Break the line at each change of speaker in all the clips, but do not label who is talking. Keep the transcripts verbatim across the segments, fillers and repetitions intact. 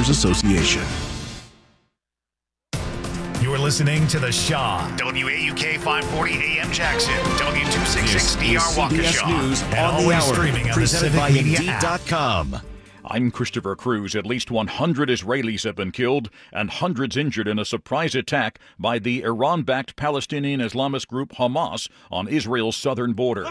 Broadcasters Association.
You're listening to The Shaw. W A U K five forty A M Jackson. W two sixty-six D R Waukesha.
News
and
on the
always
hour.
streaming on the
Presented
Civic
by
Media
Indeed
app.
dot com.
I'm Christopher Cruz. At least one hundred Israelis have been killed and hundreds injured in a surprise attack by the Iran-backed Palestinian Islamist group Hamas on Israel's southern border.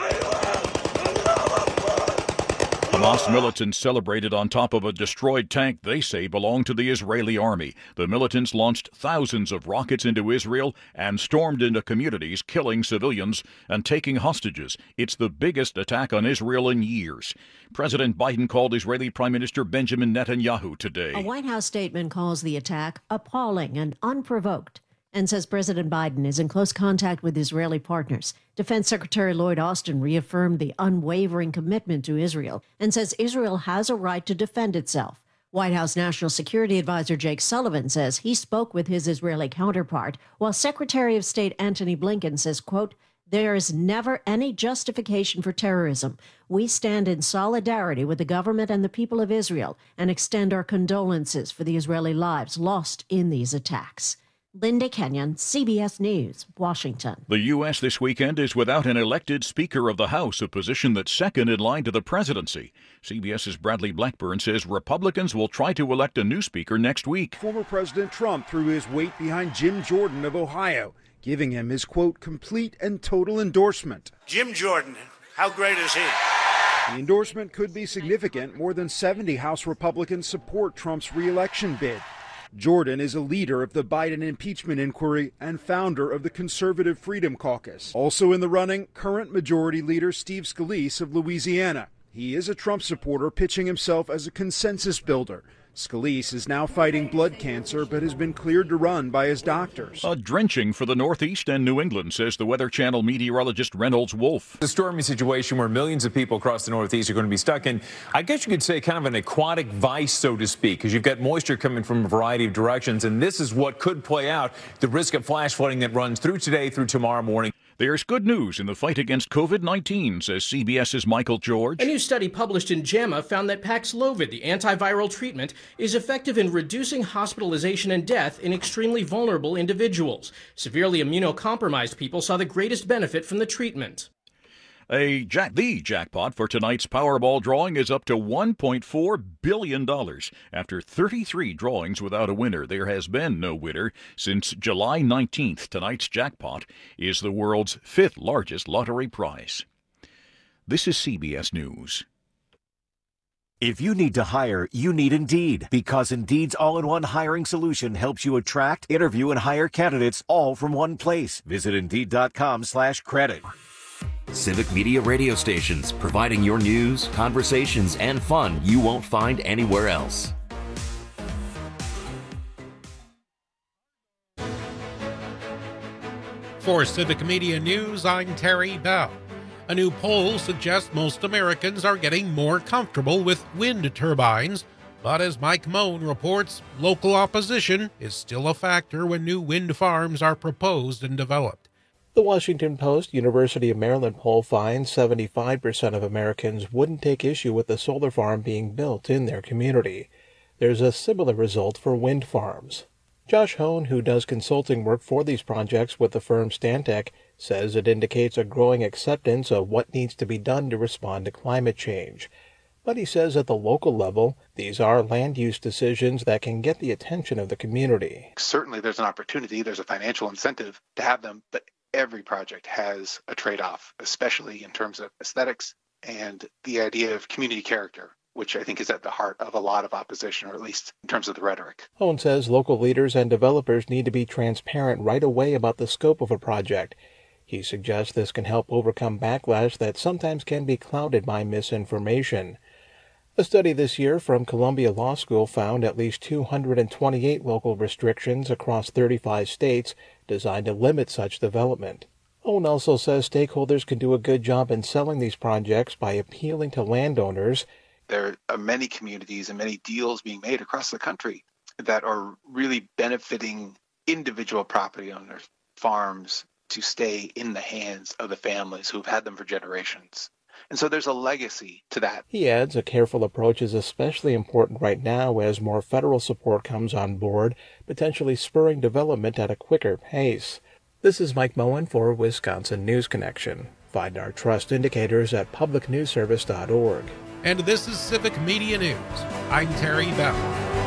Hamas militants celebrated on top of a destroyed tank they say belonged to the Israeli army. The militants launched thousands of rockets into Israel and stormed into communities, killing civilians and taking hostages. It's the biggest attack on Israel in years. President Biden called Israeli Prime Minister Benjamin Netanyahu today.
A White House statement calls the attack appalling and unprovoked, and says President Biden is in close contact with Israeli partners. Defense Secretary Lloyd Austin reaffirmed the unwavering commitment to Israel and says Israel has a right to defend itself. White House National Security Advisor Jake Sullivan says he spoke with his Israeli counterpart, while Secretary of State Antony Blinken says, quote, "There is never any justification for terrorism. We stand in solidarity with the government and the people of Israel and extend our condolences for the Israeli lives lost in these attacks." Linda Kenyon, C B S News, Washington.
The U S this weekend is without an elected Speaker of the House, a position that's second in line to the presidency. CBS's Bradley Blackburn says Republicans will try to elect a new Speaker next week.
Former President Trump threw his weight behind Jim Jordan of Ohio, giving him his, quote, complete and total endorsement.
Jim Jordan, how great is he?
The endorsement could be significant. More than seventy House Republicans support Trump's re-election bid. Jordan is a leader of the Biden impeachment inquiry and founder of the Conservative Freedom Caucus. Also in the running, current Majority Leader Steve Scalise of Louisiana. He is a Trump supporter, pitching himself as a consensus builder. Scalise is now fighting blood cancer, but has been cleared to run by his doctors.
A drenching for the Northeast and New England, says the Weather Channel meteorologist Reynolds Wolf.
The stormy situation where millions of people across the Northeast are going to be stuck in, I guess you could say, kind of an aquatic vice, so to speak, because you've got moisture coming from a variety of directions, and this is what could play out, the risk of flash flooding that runs through today through tomorrow morning.
There's good news in the fight against COVID nineteen, says CBS's Michael George.
A new study published in JAMA found that Paxlovid, the antiviral treatment, is effective in reducing hospitalization and death in extremely vulnerable individuals. Severely immunocompromised people saw the greatest benefit from the treatment.
A jack, the jackpot for tonight's Powerball drawing is up to one point four billion dollars. After thirty-three drawings without a winner, there has been no winner since July nineteenth. Tonight's jackpot is the world's fifth largest lottery prize. This is C B S News.
If you need to hire, you need Indeed, because Indeed's all-in-one hiring solution helps you attract, interview, and hire candidates all from one place. Visit Indeed.com slash credit.
Civic Media radio stations, providing your news, conversations, and fun you won't find anywhere else.
For Civic Media News, I'm Terry Bell. A new poll suggests most Americans are getting more comfortable with wind turbines, but as Mike Moan reports, local opposition is still a factor when new wind farms are proposed and developed.
The Washington Post University of Maryland poll finds seventy-five percent of Americans wouldn't take issue with the solar farm being built in their community. There's a similar result for wind farms. Josh Hone, who does consulting work for these projects with the firm Stantec, says it indicates a growing acceptance of what needs to be done to respond to climate change. But he says at the local level, these are land use decisions that can get the attention of the community.
Certainly there's an opportunity, there's a financial incentive to have them, but every project has a trade-off, especially in terms of aesthetics and the idea of community character, which I think is at the heart of a lot of opposition, or at least in terms of the rhetoric.
Hone says local leaders and developers need to be transparent right away about the scope of a project. He suggests this can help overcome backlash that sometimes can be clouded by misinformation. A study this year from Columbia Law School found at least two hundred twenty-eight local restrictions across thirty-five states designed to limit such development. Hone also says stakeholders can do a good job in selling these projects by appealing to landowners.
There are many communities and many deals being made across the country that are really benefiting individual property owners, farms, to stay in the hands of the families who've had them for generations. And so there's a legacy to that.
He adds a careful approach is especially important right now as more federal support comes on board, potentially spurring development at a quicker pace. This is Mike Moen for Wisconsin News Connection. Find our trust indicators at public news service dot org.
And this is Civic Media News. I'm Terry Bell.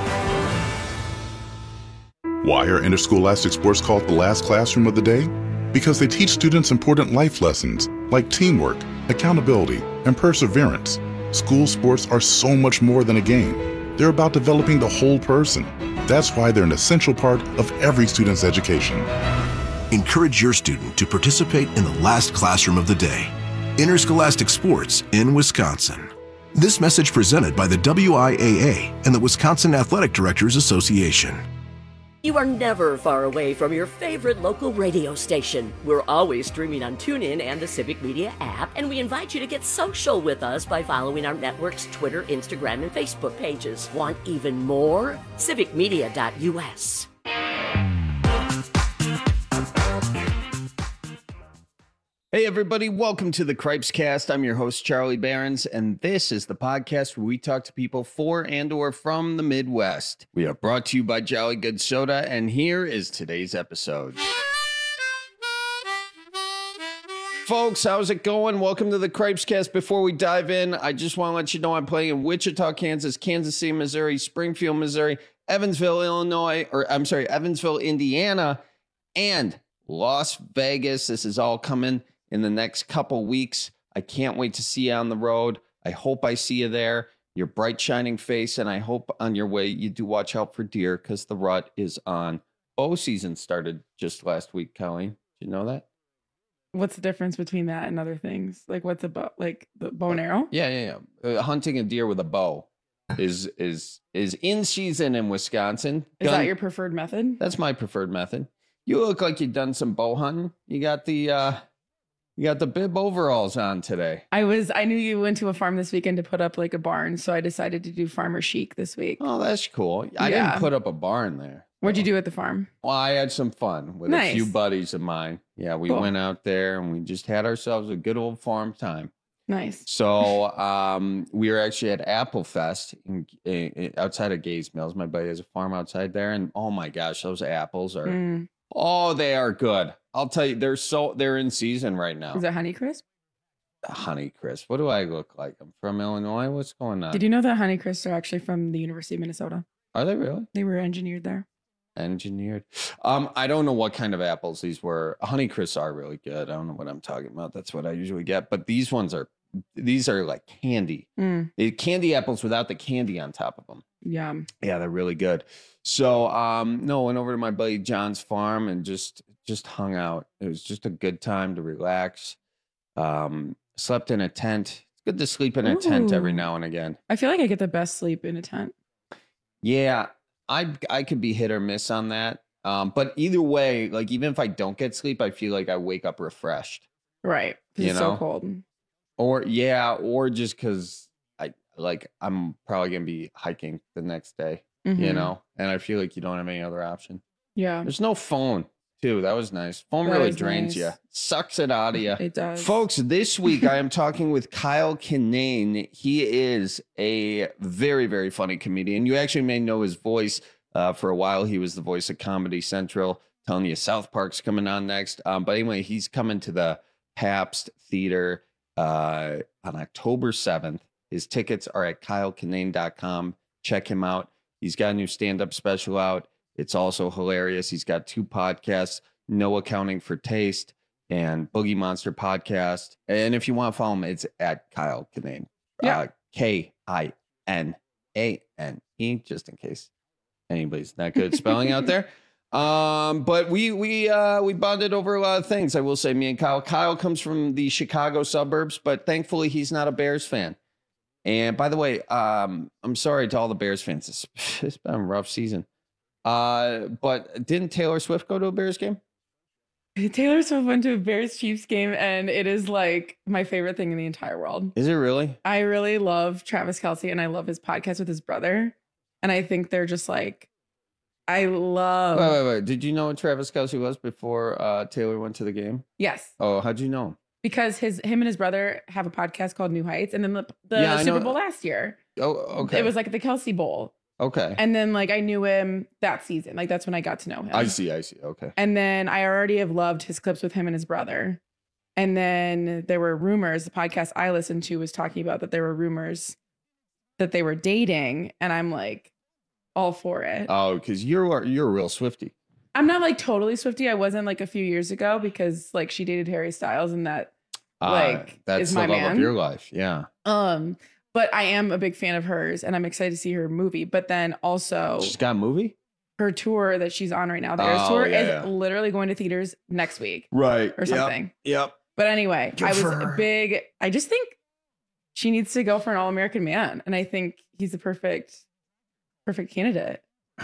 Why are interscholastic sports called the last classroom of the day? Because they teach students important life lessons like teamwork, accountability, and perseverance. School sports are so much more than a game. They're about developing the whole person. That's why they're an essential part of every student's education.
Encourage your student to participate in the last classroom of the day. Interscholastic sports in Wisconsin. This message presented by the W I A A and the Wisconsin Athletic Directors Association.
You are never far away from your favorite local radio station. We're always streaming on TuneIn and the Civic Media app, and we invite you to get social with us by following our network's Twitter, Instagram, and Facebook pages. Want even more? civic media dot U S.
Hey everybody, welcome to the Cripes Cast. I'm your host, Charlie Behrens, and this is the podcast where we talk to people for and or from the Midwest. We are brought to you by Jolly Good Soda, and here is today's episode. Folks, how's it going? Welcome to the Cripes Cast. Before we dive in, I just want to let you know I'm playing in Wichita, Kansas, Kansas City, Missouri, Springfield, Missouri, Evansville, Illinois, or I'm sorry, Evansville, Indiana, and Las Vegas. This is all coming in the next couple weeks. I can't wait to see you on the road. I hope I see you there, your bright shining face, and I hope on your way you do watch out for deer because the rut is on. Bow season started just last week, Colleen. Did you know that?
What's the difference between that and other things? Like what's a bow, like the bow and arrow?
Yeah, yeah, yeah. Uh, hunting a deer with a bow is is is in season in Wisconsin.
Is
Gun-
that your preferred method?
That's my preferred method. You look like you've done some bow hunting. You got the uh, you got the bib overalls on today.
I was I knew you went to a farm this weekend to put up like a barn, so I decided to do farmer chic this week.
Oh, that's cool. I
Yeah.
didn't put up a barn there.
What'd you do at the farm?
Well, I had some fun with
Nice.
a few buddies of mine. Yeah, we
Cool.
went out there and we just had ourselves a good old farm time.
Nice.
So um, we were actually at Apple Fest in, in, outside of Gays Mills. My buddy has a farm outside there, and oh my gosh, those apples are
Mm.
oh, they are good. I'll tell you, they're so they're in season right now.
Is it Honeycrisp?
Honeycrisp. What do I look like? I'm from Illinois. What's going on?
Did you know that Honeycrisps are actually from the University of Minnesota?
Are they really?
They were engineered there.
Engineered. Um, I don't know what kind of apples these were. Honeycrisps are really good. I don't know what I'm talking about. That's what I usually get. But these ones are, these are like candy.
Mm.
They candy apples without the candy on top of them.
Yeah.
Yeah, they're really good. So, um, no, went over to my buddy John's farm and just just hung out. It was just a good time to relax. Um, slept in a tent. It's good to sleep in a tent every
Ooh.
now and again.
I feel like I get the best sleep in a tent.
Yeah, I I could be hit or miss on that. Um, but either way, like even if I don't get sleep, I feel like I wake up refreshed.
Right. 'Cause
You
it's
know?
so cold.
Or yeah, or just because I like I'm probably gonna be hiking the next day. You
Mhm.
know, and I feel like you don't have any other option.
Yeah.
There's no phone, too. That was nice. Phone
That
really
is
drains
nice.
you, sucks it out of you.
It does.
Folks, this week I am talking with Kyle Kinane. He is a very, very funny comedian. You actually may know his voice. Uh, for a while, he was the voice of Comedy Central, telling you South Park's coming on next. Um, but anyway, he's coming to the Pabst Theater uh, on October seventh. His tickets are at kyle kinane dot com. Check him out. He's got a new stand-up special out. It's also hilarious. He's got two podcasts, No Accounting for Taste and Boogie Monster Podcast. And if you want to follow him, it's at Kyle Kinane.
Yeah.
Uh, K I N A N E, just in case anybody's not good at spelling out there. Um, but we we uh, we bonded over a lot of things. I will say, me and Kyle. Kyle comes from the Chicago suburbs, but thankfully he's not a Bears fan. And by the way, um, I'm sorry to all the Bears fans. It's, it's been a rough season. Uh, but didn't Taylor Swift go to a Bears game?
Taylor Swift went to a Bears Chiefs game, and it is like my favorite thing in the entire world.
Is it really?
I really love Travis Kelce, and I love his podcast with his brother. And I think they're just like, I love.
Wait, wait, wait. Did you know what Travis Kelce was before uh, Taylor went to the game?
Yes.
Oh, how'd you know him?
because his him and his brother have a podcast called New Heights, and then the, the
Yeah, I
Super
know.
Bowl last year.
Oh, okay.
It was like the Kelsey Bowl.
Okay.
And then like I knew him that season. Like that's when I got to know him.
I see. I see. Okay.
And then I already have loved his clips with him and his brother. And then there were rumors. The podcast I listened to was talking about that there were rumors that they were dating, and I'm like all for it.
Oh, because you're you're a real Swiftie.
I'm not like totally Swiftie. I wasn't like a few years ago because like she dated Harry Styles, and that
Uh,
like
that's
is
the
my
love
man.
of your life. Yeah.
Um, but I am a big fan of hers, and I'm excited to see her movie. But then also,
She's got a movie.
her tour that she's on right now, the Eras
Oh,
tour,
yeah,
is
yeah.
literally going to theaters next week,
Right.
or something.
Yep.
But anyway,
Good
I was
for
a
her.
big. I just think she needs to go for an all-American man, and I think he's the perfect, perfect candidate.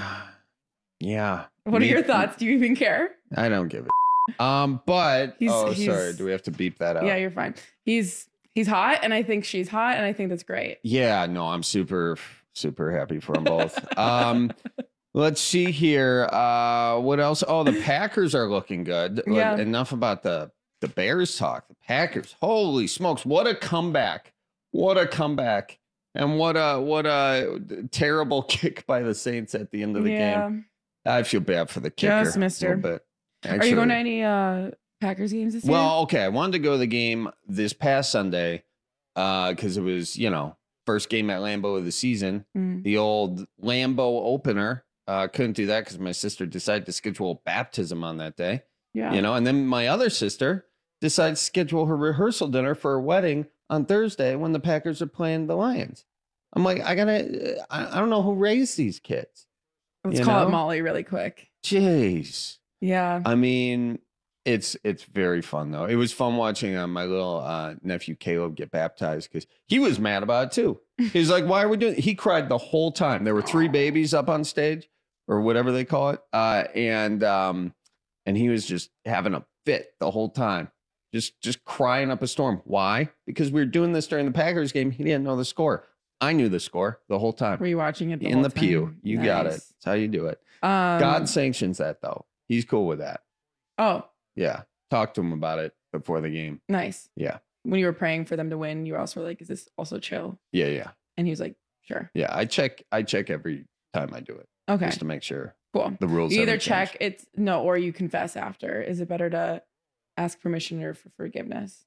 Yeah.
What
Me-
are your thoughts? Do you even care?
I don't give a. Um, but
He's-
oh,
he's-
sorry. Do we have to beep that out?
Yeah, you're fine. He's he's hot, and I think she's hot, and I think that's great.
Yeah, no, I'm super, super happy for them both. um, let's see here. Uh, what else? Oh, the Packers are looking good. Like,
Yeah.
enough about the the Bears talk. The Packers, holy smokes, what a comeback! What a comeback! And what a what a terrible kick by the Saints at the end of the
Yeah.
game. I feel bad for the kicker.
Just missed
a
her.
little bit.
Are you going to
Actually-
any uh Packers games this year?
Well, okay. I wanted to go to the game this past Sunday because it was, you know, first game at Lambeau of the season.
Mm.
The old Lambeau opener. Uh, couldn't do that because my sister decided to schedule a baptism on that day.
Yeah.
You know, and then my other sister decided to schedule her rehearsal dinner for her wedding on Thursday when the Packers are playing the Lions. I'm like, I gotta, I, I don't know who raised these kids.
Let's
you
call
know?
it Molly really quick.
Jeez.
Yeah.
I mean, it's it's very fun though. It was fun watching uh, my little uh, nephew Caleb get baptized because he was mad about it too. He's like, "Why are we doing?" He cried the whole time. There were three babies up on stage, or whatever they call it, uh, and um, and he was just having a fit the whole time, just just crying up a storm. Why? Because we were doing this during the Packers game. He didn't know the score. I knew the score the whole time.
Were you watching it the
in
whole
the pew?
time?
You got it.
Nice.
That's how you do it.
Um,
God sanctions that though. He's cool with that.
Oh,
Yeah. Talk to him about it before the game.
nice.
Yeah.
When you were praying for them to win, you were also like, "Is this also chill?"
Yeah. Yeah.
And he was like, "Sure."
Yeah. I check I check every time I do it.
Okay.
Just to make sure
Cool.
the rules.
You either
haven't changed.
check it's no, or you confess after. Is it better to ask permission or for forgiveness?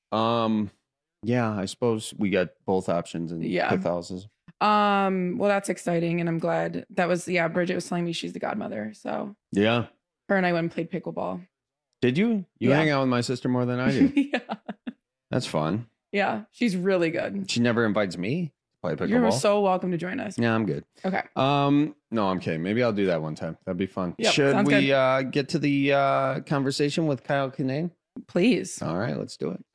Um yeah, I suppose we got both options in
Yeah.
Catholicism.
Um, well, that's exciting, and I'm glad that was yeah. Bridget was telling me she's the godmother, so
Yeah.
her and I went and played pickleball.
Did you? You
Yeah.
hang out with my sister more than I do.
yeah,
That's fun.
yeah, she's really good.
She never invites me to play pickleball.
You're so welcome to join us.
Yeah, I'm good.
Okay.
Um, no, I'm kidding. Maybe I'll do that one time. That'd be fun.
Yep,
Should
sounds
we
good.
uh, get to the uh, conversation with Kyle Kinane?
Please.
All right, let's do it.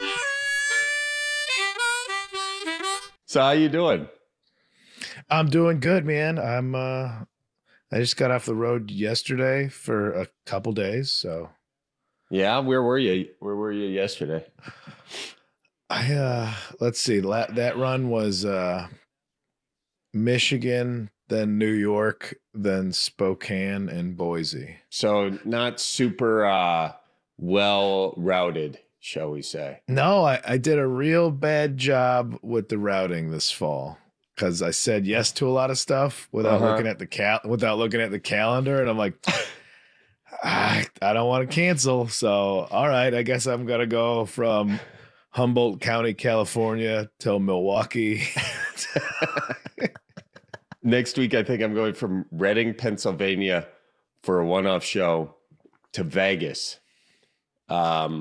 So how you doing?
I'm doing good, man. I'm uh I just got off the road yesterday for a couple days, so
Yeah, where were you? Where were you yesterday?
I uh let's see. La- that run was uh Michigan, then New York, then Spokane and Boise.
So not super uh well routed, shall we say?
No, I, I did a real bad job with the routing this fall because I said yes to a lot of stuff without
Uh-huh.
looking at the cal without looking at the calendar, and I'm like, I, I don't want to cancel. So all right, I guess I'm gonna go from Humboldt County, California, till Milwaukee.
Next week, I think I'm going from Reading, Pennsylvania for a one-off show to Vegas. Um,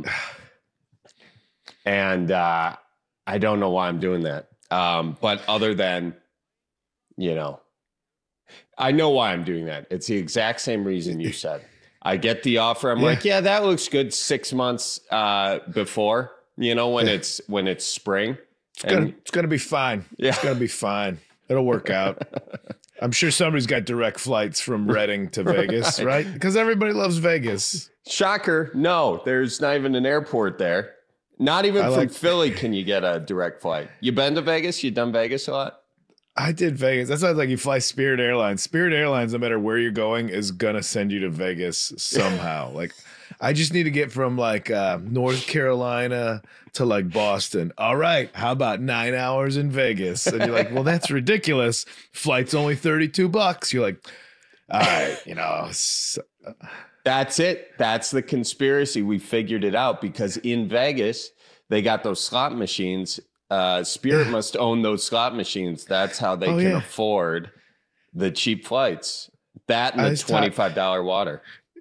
and uh, I don't know why I'm doing that. Um, but other than, you know, I know why I'm doing that. It's the exact same reason you said. I get the offer. I'm
Yeah.
like, yeah, that looks good six months uh, before, you know, when
Yeah.
it's when it's spring.
It's gonna, it's gonna be fine.
Yeah.
It's gonna be fine. It'll work out. I'm sure somebody's got direct flights from Reading to Vegas,
Right.
right? Because everybody loves Vegas.
Shocker. No, there's not even an airport there. Not even
I
from
like-
Philly can you get a direct flight. You been to Vegas? You done Vegas a lot?
I did Vegas. That sounds like you fly Spirit Airlines. Spirit Airlines, no matter where you're going, is gonna send you to Vegas somehow. Like, I just need to get from like uh, North Carolina to like Boston. All right, how about nine hours in Vegas? And you're like, well, that's ridiculous. Flight's only thirty-two bucks. You're like, all right, you know. So,
that's it. That's the conspiracy. We figured it out because in Vegas they got those slot machines. Uh, Spirit must own those slot machines. That's how they
oh,
can
yeah.
afford the cheap flights. That and the twenty-five dollars ta- water.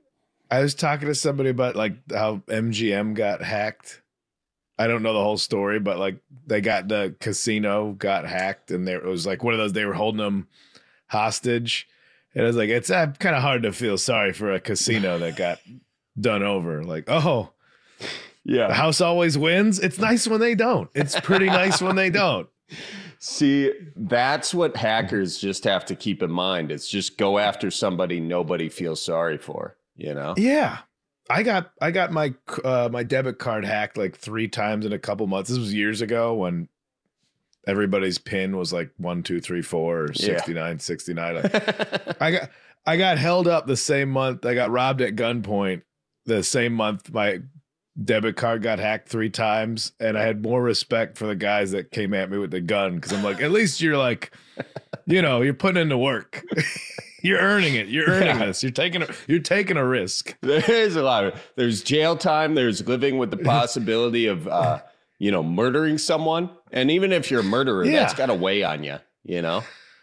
I was talking to somebody about like how M G M got hacked. I don't know the whole story, but like they got the casino got hacked, and there it was like one of those, they were holding them hostage. And I was like, it's uh, kind of hard to feel sorry for a casino that got done over. Like, oh,
yeah,
the house always wins. It's nice when they don't. It's pretty nice when they don't.
See, that's what hackers just have to keep in mind. It's just go after somebody nobody feels sorry for, you know?
Yeah. I got I got my uh, my debit card hacked like three times in a couple months. This was years ago when everybody's PIN was like one, two, three, four, or sixty-nine, sixty-nine. Like, I got I got held up the same month. I got robbed at gunpoint the same month. My debit card got hacked three times, and I had more respect for the guys that came at me with the gun because I'm like, at least you're like, you know, you're putting into work. You're earning it. You're earning
Yeah.
this. You're taking a, you're taking a risk.
There's a lot of there's jail time. There's living with the possibility of uh, you know, murdering someone, and even if you're a murderer,
Yeah.
that's got to weigh on you. You know.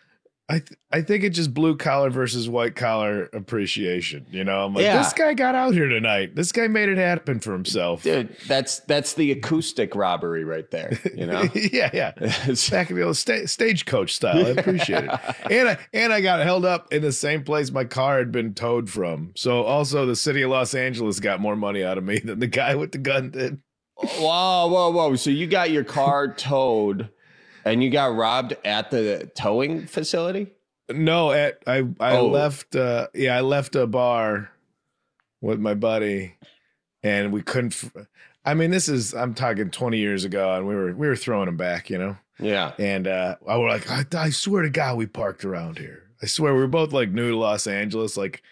I th- I think it's just blue collar versus white collar appreciation. You know, I'm like,
Yeah.
this guy got out here tonight. This guy made it happen for himself.
Dude, that's that's the acoustic robbery right there. You know.
yeah, yeah. Back in the old sta- stagecoach style. I appreciate it. And I and I got held up in the same place my car had been towed from. So also the city of Los Angeles got more money out of me than the guy with the gun did.
Whoa, whoa, whoa! So you got your car towed, and you got robbed at the towing facility?
No, at I I
Oh.
left. Uh, yeah, I left a bar with my buddy, and we couldn't. F- I mean, this is I'm talking twenty years ago, and we were we were throwing them back, you know.
Yeah.
And uh, I were like, I, I swear to God, we parked around here. I swear, we were both like new to Los Angeles, like,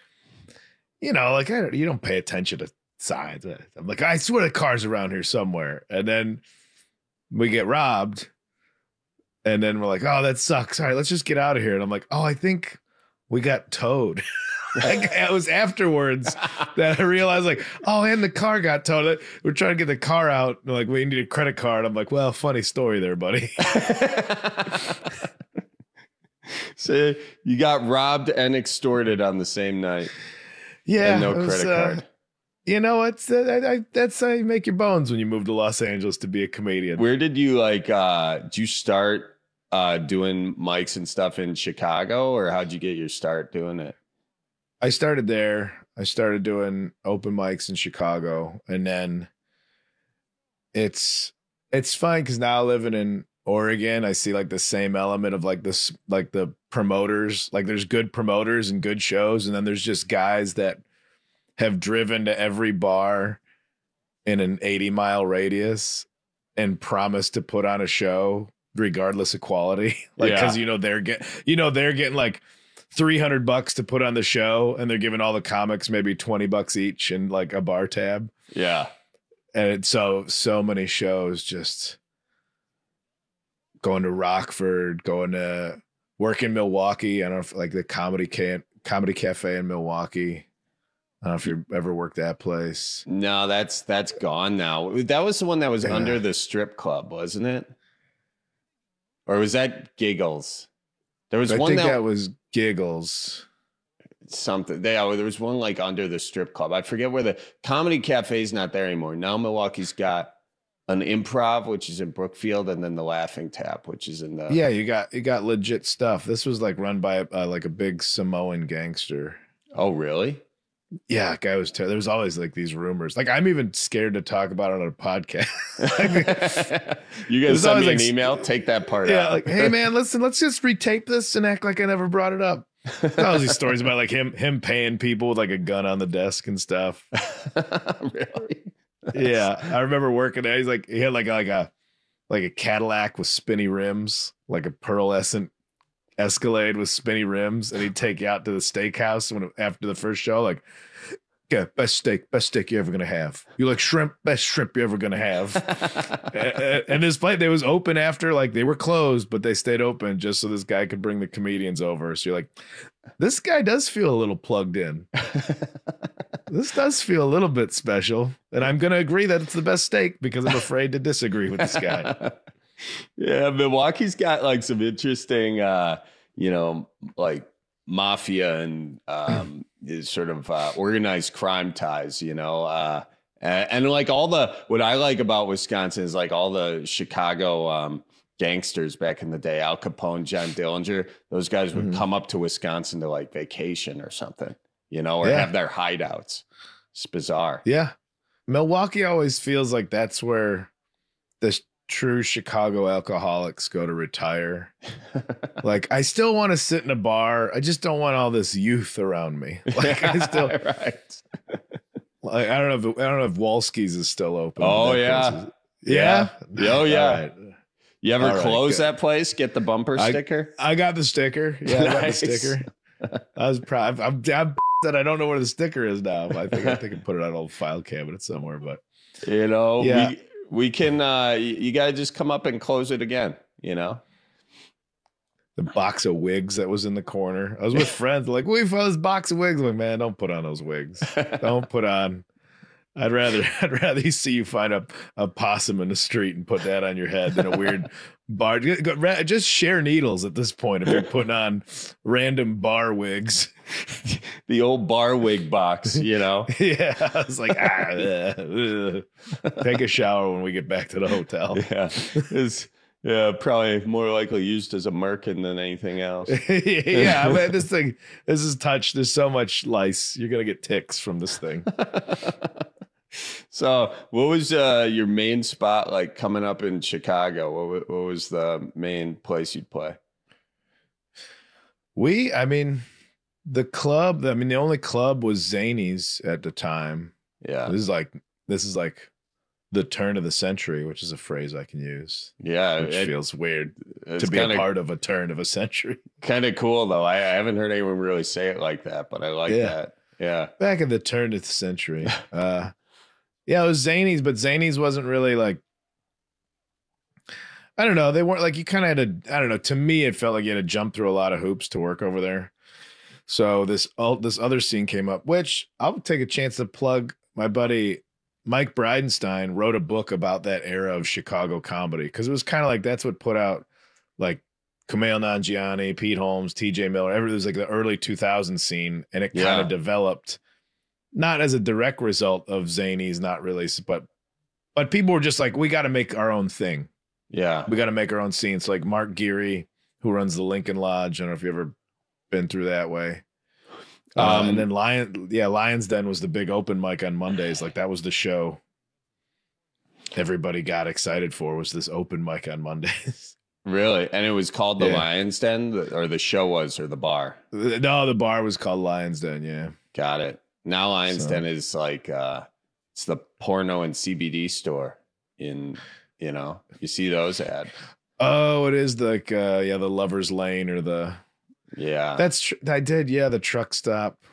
you know, like I don't, you don't pay attention to signs. I'm like, I swear the car's around here somewhere, and then we get robbed. And then we're like, oh, that sucks. All right, let's just get out of here. And I'm like, oh, I think we got towed. Like, it was afterwards that I realized, like, oh, and the car got towed. We're trying to get the car out. And like, we need a credit card. I'm like, well, funny story there, buddy.
So you got robbed and extorted on the same night.
Yeah.
And no
it was,
credit
uh,
card.
You know, it's uh, I, I, that's how you make your bones when you move to Los Angeles to be a comedian.
Where did you like? uh Did you start uh doing mics and stuff in Chicago, or how'd you get your start doing it?
I started there. I started doing open mics in Chicago, and then it's it's fine because now living in Oregon, I see like the same element of like this, like the promoters. Like there's good promoters and good shows, and then there's just guys that have driven to every bar in an eighty mile radius and promised to put on a show regardless of quality. Like,
Yeah.
cause you know, they're getting, you know, they're getting like three hundred bucks to put on the show, and they're giving all the comics maybe twenty bucks each and like a bar tab.
Yeah.
And it's so, so many shows just going to Rockford, going to work in Milwaukee. I don't know if like the comedy can comedy cafe in Milwaukee. I don't know if you ever worked that place.
No, that's that's gone now. That was the one that was
Yeah.
under the strip club, wasn't it? Or was that Giggles? There was
I
one
think
that,
that was Giggles.
something. They, oh, there was one like under the strip club. I forget where the comedy cafe is not there anymore. Now Milwaukee's got an Improv, which is in Brookfield, and then the Laughing Tap, which is in the
Yeah, you got you got legit stuff. This was like run by uh, like a big Samoan gangster.
Oh, really?
Yeah, guy was. Ter- there was always like these rumors. Like I'm even scared to talk about it on a podcast.
You guys
There's
send
always,
me an
like,
email. Take that part
Yeah,
out.
like, hey man, listen, let's just retape this and act like I never brought it up. All these stories about like him him paying people with like a gun on the desk and stuff.
Really?
Yeah, I remember working there. He's like he had like a, like a like a Cadillac with spinny rims, like a pearlescent Escalade with spinny rims, and he'd take you out to the steakhouse when after the first show, like, yeah, best steak, best steak you're ever gonna have. You like shrimp, best shrimp you're ever gonna have. and, and this place, they was open after, like they were closed, but they stayed open just so this guy could bring the comedians over. So you're like, this guy does feel a little plugged in. This does feel a little bit special, and I'm gonna agree that it's the best steak because I'm afraid to disagree with this guy.
Yeah, Milwaukee's got like some interesting, uh, you know, like mafia and um, is sort of uh, organized crime ties, you know, uh, and, and like all the what I like about Wisconsin is like all the Chicago um, gangsters back in the day, Al Capone, John Dillinger. Those guys would mm-hmm. come up to Wisconsin to like vacation or something, you know, or
yeah.
have their hideouts. It's bizarre.
Yeah, Milwaukee always feels like that's where the true Chicago alcoholics go to retire. Like, I still want to sit in a bar. I just don't want all this youth around me. Like, I still,
right.
Like, I don't know if I don't know if Walski's is still open.
Oh yeah.
yeah,
yeah, oh yeah.
Right.
You ever
All
close
right,
that place? Get the bumper
I,
sticker.
I got the sticker. Yeah, I got
Nice.
the sticker. I was proud. I'm, I'm that I don't know where the sticker is now. I think I think I put it on an old file cabinet somewhere. But
you know,
yeah.
we we can. Uh, you, you gotta just come up and close it again. You know.
The box of wigs that was in the corner. I was with friends like, we found this box of wigs. I'm like, man, don't put on those wigs. Don't put on. I'd rather I'd rather you see you find a, a possum in the street and put that on your head than a weird bar. Just share needles at this point if you're putting on random bar wigs.
The old bar wig box, you know?
Yeah. I was like, ah, uh, uh. Take a shower when we get back to the hotel.
Yeah. It's yeah, probably more likely used as a merkin than anything else.
Yeah, I mean, this thing, this is touch. There's so much lice. You're gonna get ticks from this thing.
So, what was uh, your main spot like coming up in Chicago? What, what was the main place you'd play?
We, I mean, the club. I mean, the only club was Zanies at the time.
Yeah,
this is like this is like the turn of the century, which is a phrase I can use.
Yeah,
which
it,
feels weird
it's
to be
kinda,
a part of a turn of a century.
Kind of cool though. I, I haven't heard anyone really say it like that, but I like
yeah.
that. Yeah,
back in the turn of the century. Uh, Yeah, it was Zanies, but Zanies wasn't really like, I don't know. They weren't like, you kind of had to, I don't know. To me, it felt like you had to jump through a lot of hoops to work over there. So this, this other scene came up, which I'll take a chance to plug. My buddy, Mike Bridenstine, wrote a book about that era of Chicago comedy. Cause it was kind of like, that's what put out like Kumail Nanjiani, Pete Holmes, T J Miller, everything was like the early two thousands scene. And it kind
Yeah.
of developed not as a direct result of Zanies, not really, but but people were just like, we got to make our own thing.
Yeah,
we got to make our own scenes. Like Mark Geary, who runs the Lincoln Lodge. I don't know if you've ever been through that way. Um, um, and then Lion, yeah, Lions Den was the big open mic on Mondays. Like that was the show everybody got excited for. Was this open mic on Mondays?
Really? And it was called the
Yeah.
Lions Den, or the show was, or the bar?
No, the bar was called Lions Den. Yeah,
got it. Now Lions
So-
Den is like uh it's the porno and C B D store in, you know, you see those ad.
Oh, it is like uh yeah, the Lover's Lane or the
Yeah.
That's tr- I did, yeah, the truck stop.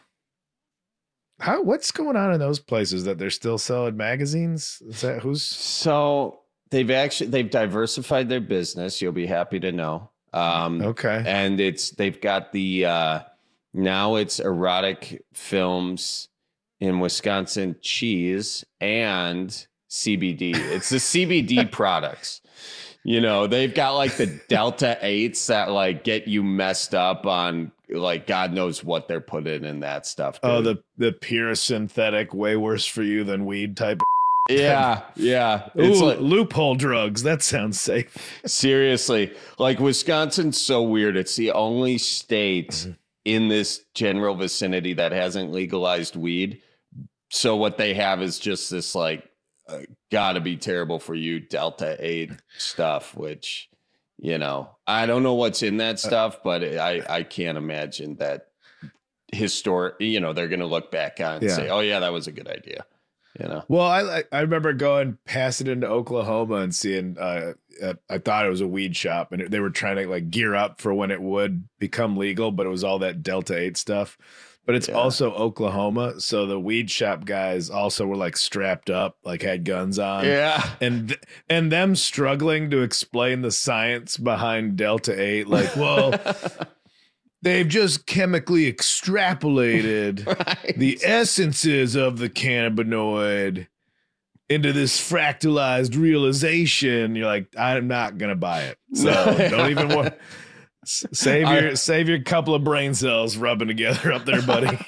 How what's going on in those places that they're still selling magazines? Is that who's
So they've actually they've diversified their business, you'll be happy to know. Um
Okay.
And it's they've got the uh now it's erotic films in Wisconsin cheese and C B D. It's the C B D products. You know, they've got like the Delta eights that like get you messed up on like God knows what they're putting in that stuff.
Oh,
dude.
the the pure synthetic, way worse for you than weed type.
Yeah, yeah.
It's
It's like
loophole drugs. That sounds safe.
seriously, like Wisconsin's so weird. It's the only state
Mm-hmm.
in this general vicinity that hasn't legalized weed. So what they have is just this like uh, gotta be terrible for you Delta eight stuff, which, you know, I don't know what's in that stuff, but I, I can't imagine that historic, you know, they're going to look back on and
Yeah.
say, oh yeah, that was a good idea. You know?
Well, I I remember going past it into Oklahoma and seeing uh, uh, I thought it was a weed shop, and they were trying to like gear up for when it would become legal, but it was all that Delta eight stuff. But it's yeah. also Oklahoma, so the weed shop guys also were like strapped up, like had guns on.
Yeah,
and th- and them struggling to explain the science behind Delta eight, like, well, they've just chemically extrapolated right. the essences of the cannabinoid into this fractalized realization. You're like, I'm not gonna buy it, so don't even want. Save your I, save your couple of brain cells rubbing together up there, buddy.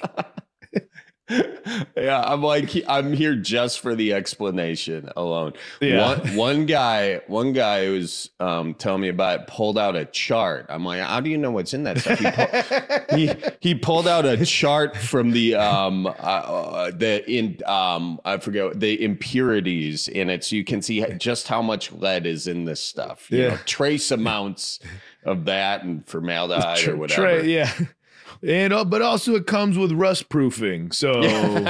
Yeah, I'm like I'm here just for the explanation alone.
Yeah.
One one guy, one guy who was um, telling me about it pulled out a chart. I'm like, how do you know what's in that stuff? He, pull, he, he pulled out a chart from the um uh, the in um I forget the impurities in it, so you can see just how much lead is in this stuff. You
yeah,
know, trace amounts of that and formaldehyde
Tra-
or whatever.
Tra- yeah. And uh, but also it comes with rust proofing, so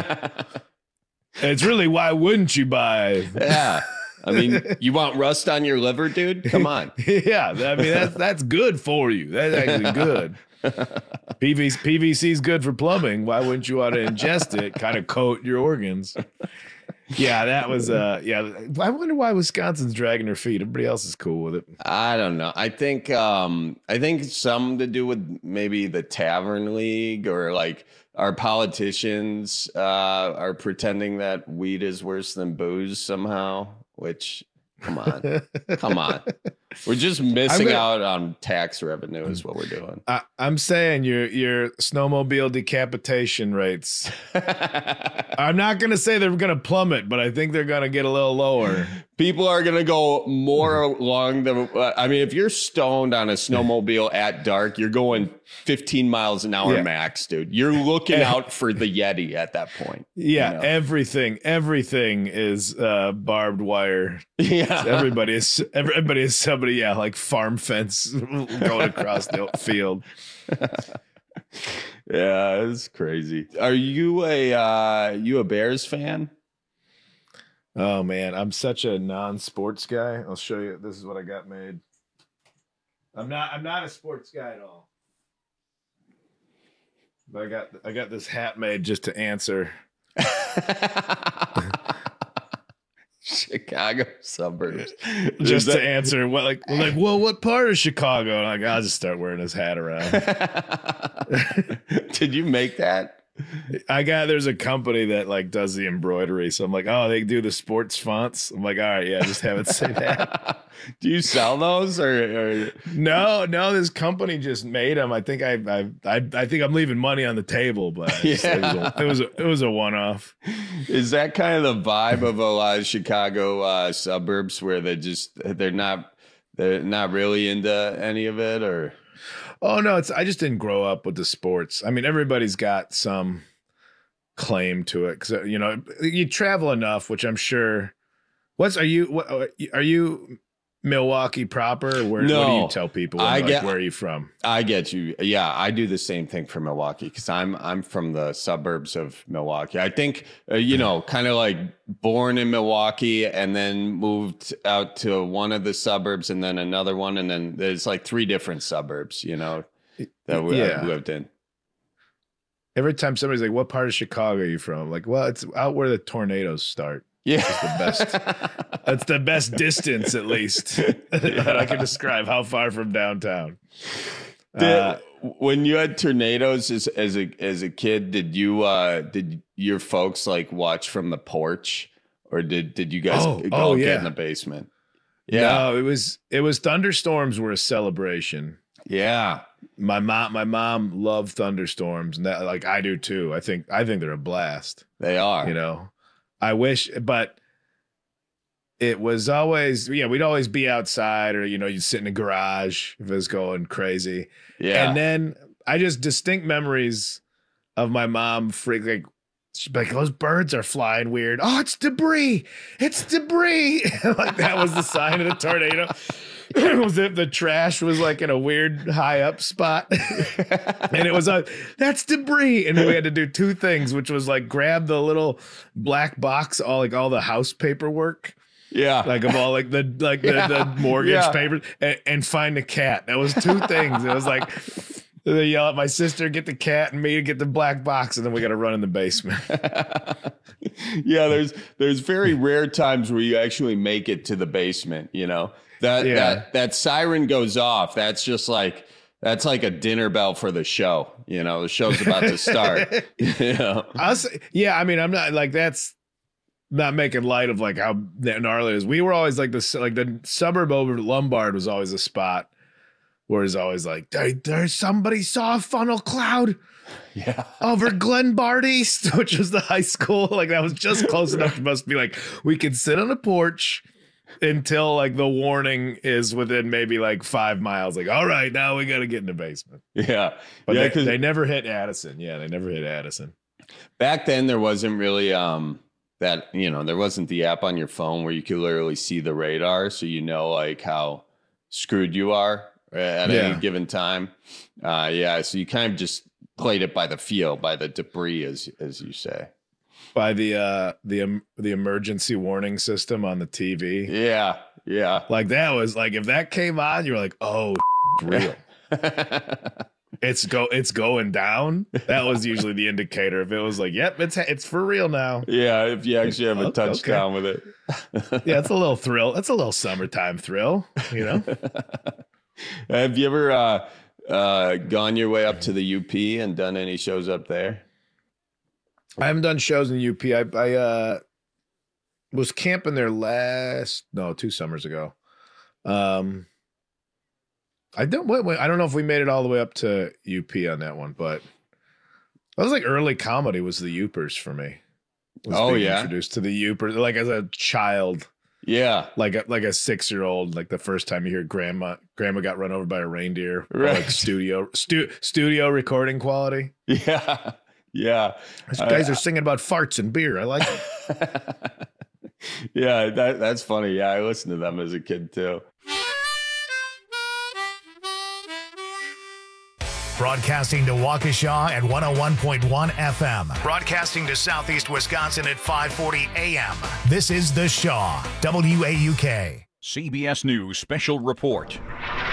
it's really why wouldn't you buy?
Yeah, I mean, you want rust on your liver, dude? Come on.
Yeah, I mean that's that's good for you. That's actually good. P V C, P V C is good for plumbing. Why wouldn't you want to ingest it? Kind of coat your organs. Yeah, that was uh yeah. I wonder why Wisconsin's dragging their feet. Everybody else is cool with it.
I don't know. I think um I think some to do with maybe the Tavern League, or like our politicians uh are pretending that weed is worse than booze somehow, which come on. Come on. We're just missing gonna, out on tax revenue is what we're doing.
I, I'm saying your your snowmobile decapitation rates. I'm not going to say they're going to plummet, but I think they're going to get a little lower.
People are going to go more along the uh, I mean, if you're stoned on a snowmobile at dark, you're going fifteen miles an hour yeah. max, dude. You're looking out for the Yeti at that point.
Yeah,
you know?
everything everything is uh, barbed wire.
Yeah.
Everybody is everybody is somebody yeah, like farm fence going across the field.
Yeah, it's crazy. Are you a uh, you a Bears fan?
Oh man, I'm such a non-sports guy. I'll show you. This is what I got made. I'm not. I'm not a sports guy at all. But I got. I got this hat made just to answer.
Chicago suburbs.
Just that- to answer what like like well, what part of Chicago? And I'm like, I'll just start wearing this hat around.
Did you make that?
I got there's a company that like does the embroidery, so I'm like, oh, they do the sports fonts. I'm like, all right, yeah, just have it say that.
Do you sell those or, or
no? No, this company just made them. I think I I I, I think I'm leaving money on the table, but yeah. it was a, it was a, it was a one off.
Is that kind of the vibe of a lot of Chicago uh, suburbs where they just they're not they're not really into any of it, or?
Oh no, it's I just didn't grow up with the sports. I mean, everybody's got some claim to it because you know you travel enough, which I'm sure. What's are you? What are you? Milwaukee proper? Or where?
No,
what do you tell people? When,
I
like,
get,
where are you from?
I get you. Yeah, I do the same thing for Milwaukee because I'm I'm from the suburbs of Milwaukee. I think uh, you know, kind of like born in Milwaukee and then moved out to one of the suburbs and then another one, and then there's like three different suburbs. You know, that we
yeah.
lived in.
Every time somebody's like, "What part of Chicago are you from?" I'm like, well, it's out where the tornadoes start.
Yeah,
it's the best. That's the best distance, at least, that I can describe how far from downtown.
Did, uh, when you had tornadoes as, as a as a kid, did you uh, did your folks like watch from the porch, or did did you guys
oh,
go
oh,
get
yeah.
in the basement? Yeah,
no, it was it was thunderstorms were a celebration.
Yeah,
my mom my mom loved thunderstorms, and that like I do too. I think I think they're a blast.
They are,
you know. I wish, but it was always, yeah, we'd always be outside or, you know, you'd sit in a garage if it was going crazy.
Yeah.
And then I just distinct memories of my mom freak like, she'd be like, those birds are flying weird. Oh, it's debris. It's debris. Like that was the sign of the tornado. Was it the trash was like in a weird high up spot and it was like that's debris, and we had to do two things, which was like grab the little black box, all like all the house paperwork,
Yeah.
Like of all like the like the,
Yeah.
the mortgage
Yeah.
papers and, and find a cat. That was two things. It was like they yell at my sister, get the cat, and me to get the black box, and then we got to run in the basement.
Yeah, there's there's very rare times where you actually make it to the basement, you know. That
Yeah.
that that siren goes off. That's just like that's like a dinner bell for the show. You know, the show's about to start. You know?
I was, yeah, I mean, I'm not like that's not making light of like how gnarly it is. We were always like the like the suburb over Lombard was always a spot where it's always like there, there's somebody saw a funnel cloud.
Yeah.
Over Glenbard East, which was the high school. Like that was just close enough to must be like we could sit on a porch until like the warning is within maybe like five miles. Like, all right, now we got to get in the basement.
Yeah.
But
yeah,
they, they never hit Addison. Yeah, they never hit Addison.
Back then there wasn't really um that, you know, there wasn't the app on your phone where you could literally see the radar. So you know like how screwed you are at
Yeah.
any given time. Uh yeah. So you kind of just played it by the feel, by the debris, as as you say.
By the uh the um, the emergency warning system on the T V.
Yeah, yeah.
Like that was like if that came on, you were like, oh, real. it's go it's going down. That was usually the indicator. If it was like, yep, it's it's for real now.
Yeah, if you actually have a
Okay.
touchdown with it.
Yeah, it's a little thrill. It's a little summertime thrill, you know.
Have you ever uh uh gone your way up to the U P and done any shows up there?
I haven't done shows in U P. I, I uh, was camping there last, no, two summers ago. Um, I don't, wait, wait, I don't know if we made it all the way up to U P on that one, but that was like early comedy was the Youpers for me. Was
Oh,
being
yeah?
introduced to the Youpers like as a child,
Yeah.
like a, like a six year old. Like the first time you hear grandma, grandma got run over by a reindeer. or
Right.
Like studio, stu- studio recording quality.
Yeah. Yeah.
These guys are singing about farts and beer. I like it.
Yeah, that that's funny. Yeah, I listened to them as a kid too.
Broadcasting to Waukesha at one oh one point one F M. Broadcasting to Southeast Wisconsin at five forty A M. This is The Shaw, W A U K.
C B S News Special Report.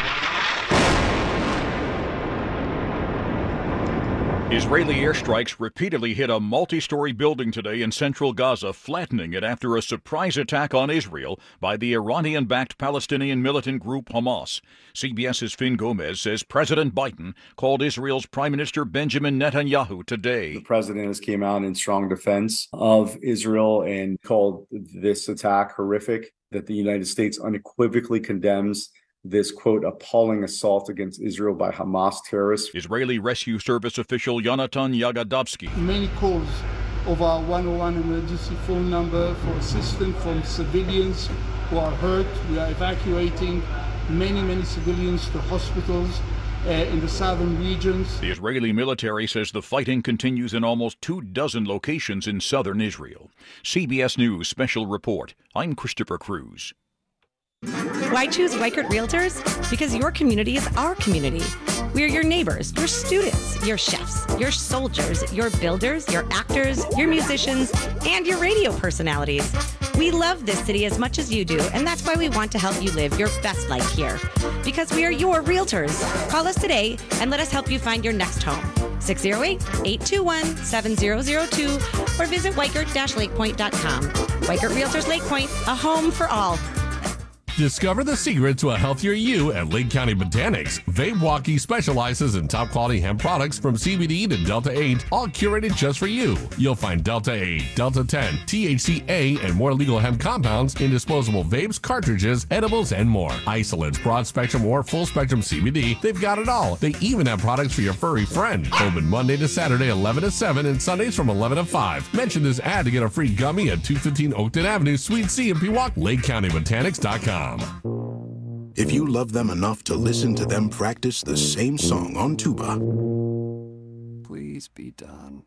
Israeli airstrikes repeatedly hit a multi-story building today in central Gaza, flattening it after a surprise attack on Israel by the Iranian-backed Palestinian militant group Hamas. CBS's Finn Gomez says President Biden called Israel's Prime Minister Benjamin Netanyahu today.
The president has came out in strong defense of Israel and called this attack horrific, that the United States unequivocally condemns this, quote, appalling assault against Israel by Hamas terrorists.
Israeli Rescue Service official Yonatan Yagadovsky.
Many calls of our one oh one emergency phone number for assistance from civilians who are hurt. We are evacuating many, many civilians to hospitals uh, in the southern regions.
The Israeli military says the fighting continues in almost two dozen locations in southern Israel. C B S News Special Report. I'm Christopher Cruz.
Why choose Weichert Realtors? Because your community is our community. We are your neighbors, your students, your chefs, your soldiers, your builders, your actors, your musicians, and your radio personalities. We love this city as much as you do, and that's why we want to help you live your best life here. Because we are your realtors. Call us today and let us help you find your next home. six oh eight, eight two one, seven oh oh two or visit Weichert Lakepoint dot com. Weichert Realtors Lake Point, a home for all.
Discover the secret to a healthier you at Lake County Botanics. Vape Walkie specializes in top quality hemp products from C B D to Delta eight, all curated just for you. You'll find Delta eight, Delta ten, T H C A, and more legal hemp compounds in disposable vapes, cartridges, edibles, and more. Isolates, broad spectrum, or full spectrum C B D, they've got it all. They even have products for your furry friend. Open Monday to Saturday, eleven to seven, and Sundays from eleven to five. Mention this ad to get a free gummy at two fifteen Oakton Avenue, Suite C in Pewaukee. Lake County Botanics dot com.
If you love them enough to listen to them practice the same song on tuba,
please be done.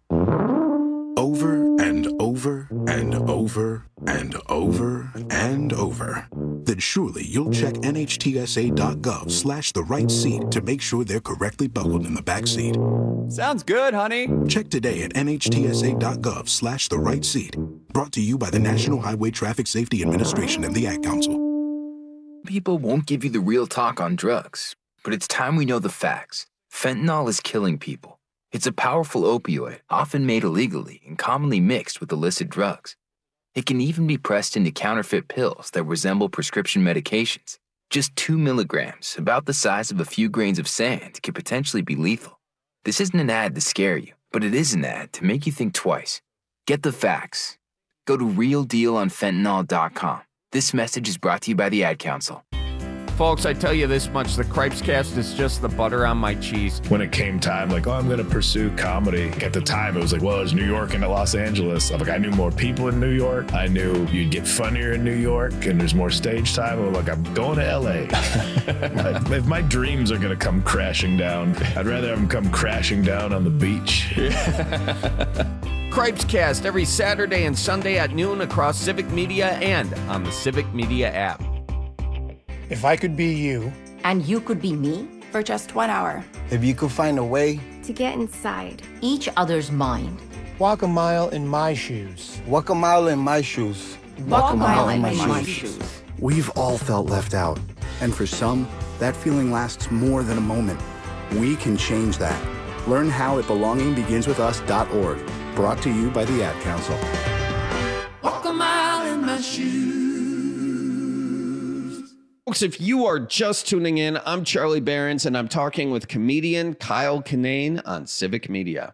Over and over and over and over and over, then surely you'll check N H T S A dot gov slash the right seat to make sure they're correctly buckled in the back seat.
Sounds good, honey.
Check today at N H T S A dot gov slash the right seat. Brought to you by the National Highway Traffic Safety Administration and the Ad Council.
People won't give you the real talk on drugs, but it's time we know the facts. Fentanyl is killing people. It's a powerful opioid, often made illegally and commonly mixed with illicit drugs. It can even be pressed into counterfeit pills that resemble prescription medications. Just two milligrams, about the size of a few grains of sand, could potentially be lethal. This isn't an ad to scare you, but it is an ad to make you think twice. Get the facts. Go to real deal on fentanyl dot com. This message is brought to you by the Ad Council.
Folks, I tell you this much, the Cripes Cast is just the butter on my cheese.
When it came time, like, oh, I'm going to pursue comedy. At the time, it was like, well, there's New York and Los Angeles. I'm like, I knew more people in New York. I knew you'd get funnier in New York, and there's more stage time. I'm like, I'm going to L A. Like, if my dreams are going to come crashing down, I'd rather have them come crashing down on the beach.
Cripes Cast every Saturday and Sunday at noon across Civic Media and on the Civic Media app.
If I could be you.
And you could be me?
For just one hour.
If you could find a way.
To get inside each other's mind.
Walk a mile in my shoes.
Walk a mile in my shoes.
Walk, Walk a mile, mile in my, my shoes. shoes.
We've all felt left out. And for some, that feeling lasts more than a moment. We can change that. Learn how at belonging begins with us dot org. Brought to you by the Ad Council.
Walk a mile in my shoes.
Folks, if you are just tuning in, I'm Charlie Behrens, and I'm talking with comedian Kyle Kinane on Civic Media.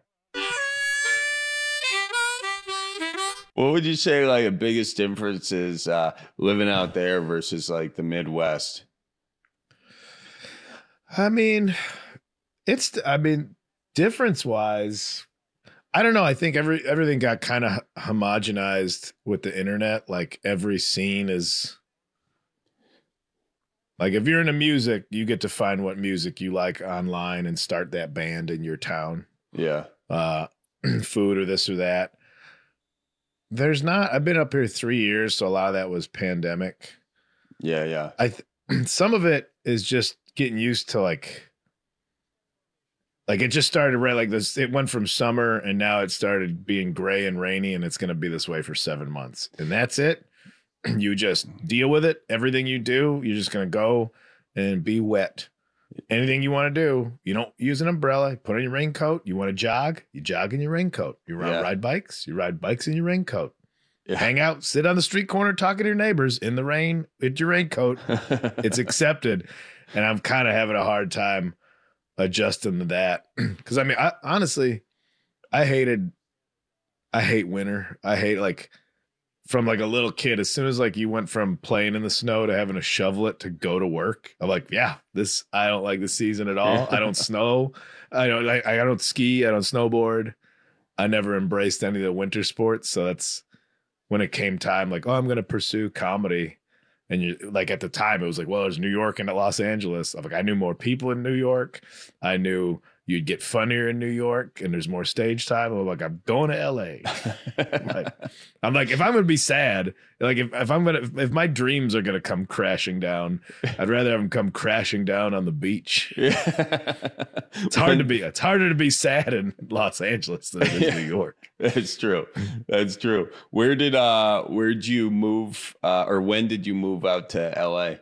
What would you say, like, the biggest difference is uh, living out there versus, like, the Midwest?
I mean, it's, I mean, difference-wise, I don't know. I think every everything got kind of homogenized with the internet. Like, every scene is... Like, if you're into music, you get to find what music you like online and start that band in your town.
Yeah.
Uh, food or this or that. There's not, I've been up here three years, so a lot of that was pandemic.
Yeah, yeah.
I th- some of it is just getting used to, like, like it just started right like this. It went from summer and now it started being gray and rainy, and it's going to be this way for seven months. And that's it. You just deal with it. Everything you do, you're just going to go and be wet. Anything you want to do, you don't use an umbrella. Put on your raincoat. You want to jog, you jog in your raincoat. You ride, yeah. ride bikes, you ride bikes in your raincoat. Yeah. Hang out, sit on the street corner talking to your neighbors in the rain with your raincoat. It's accepted. And I'm kind of having a hard time adjusting to that. Because, I mean, I, honestly, I hated, I hate winter. I hate, like... From like a little kid, as soon as like you went from playing in the snow to having to shovel it to go to work, I'm like, yeah, this, I don't like the season at all. I don't snow. I don't, I, I don't ski. I don't snowboard. I never embraced any of the winter sports. So that's when it came time, like, oh, I'm going to pursue comedy. And you like at the time it was like, well, there's New York and Los Angeles. I'm like, I knew more people in New York. I knew you'd get funnier in New York and there's more stage time. I'm like, I'm going to L A. I'm, like, I'm like, if I'm going to be sad, like if, if I'm going to, if my dreams are going to come crashing down, I'd rather have them come crashing down on the beach. It's hard to be, it's harder to be sad in Los Angeles than it is New York.
That's true. That's true. Where did, uh, where'd you move, uh, or when did you move out to L A?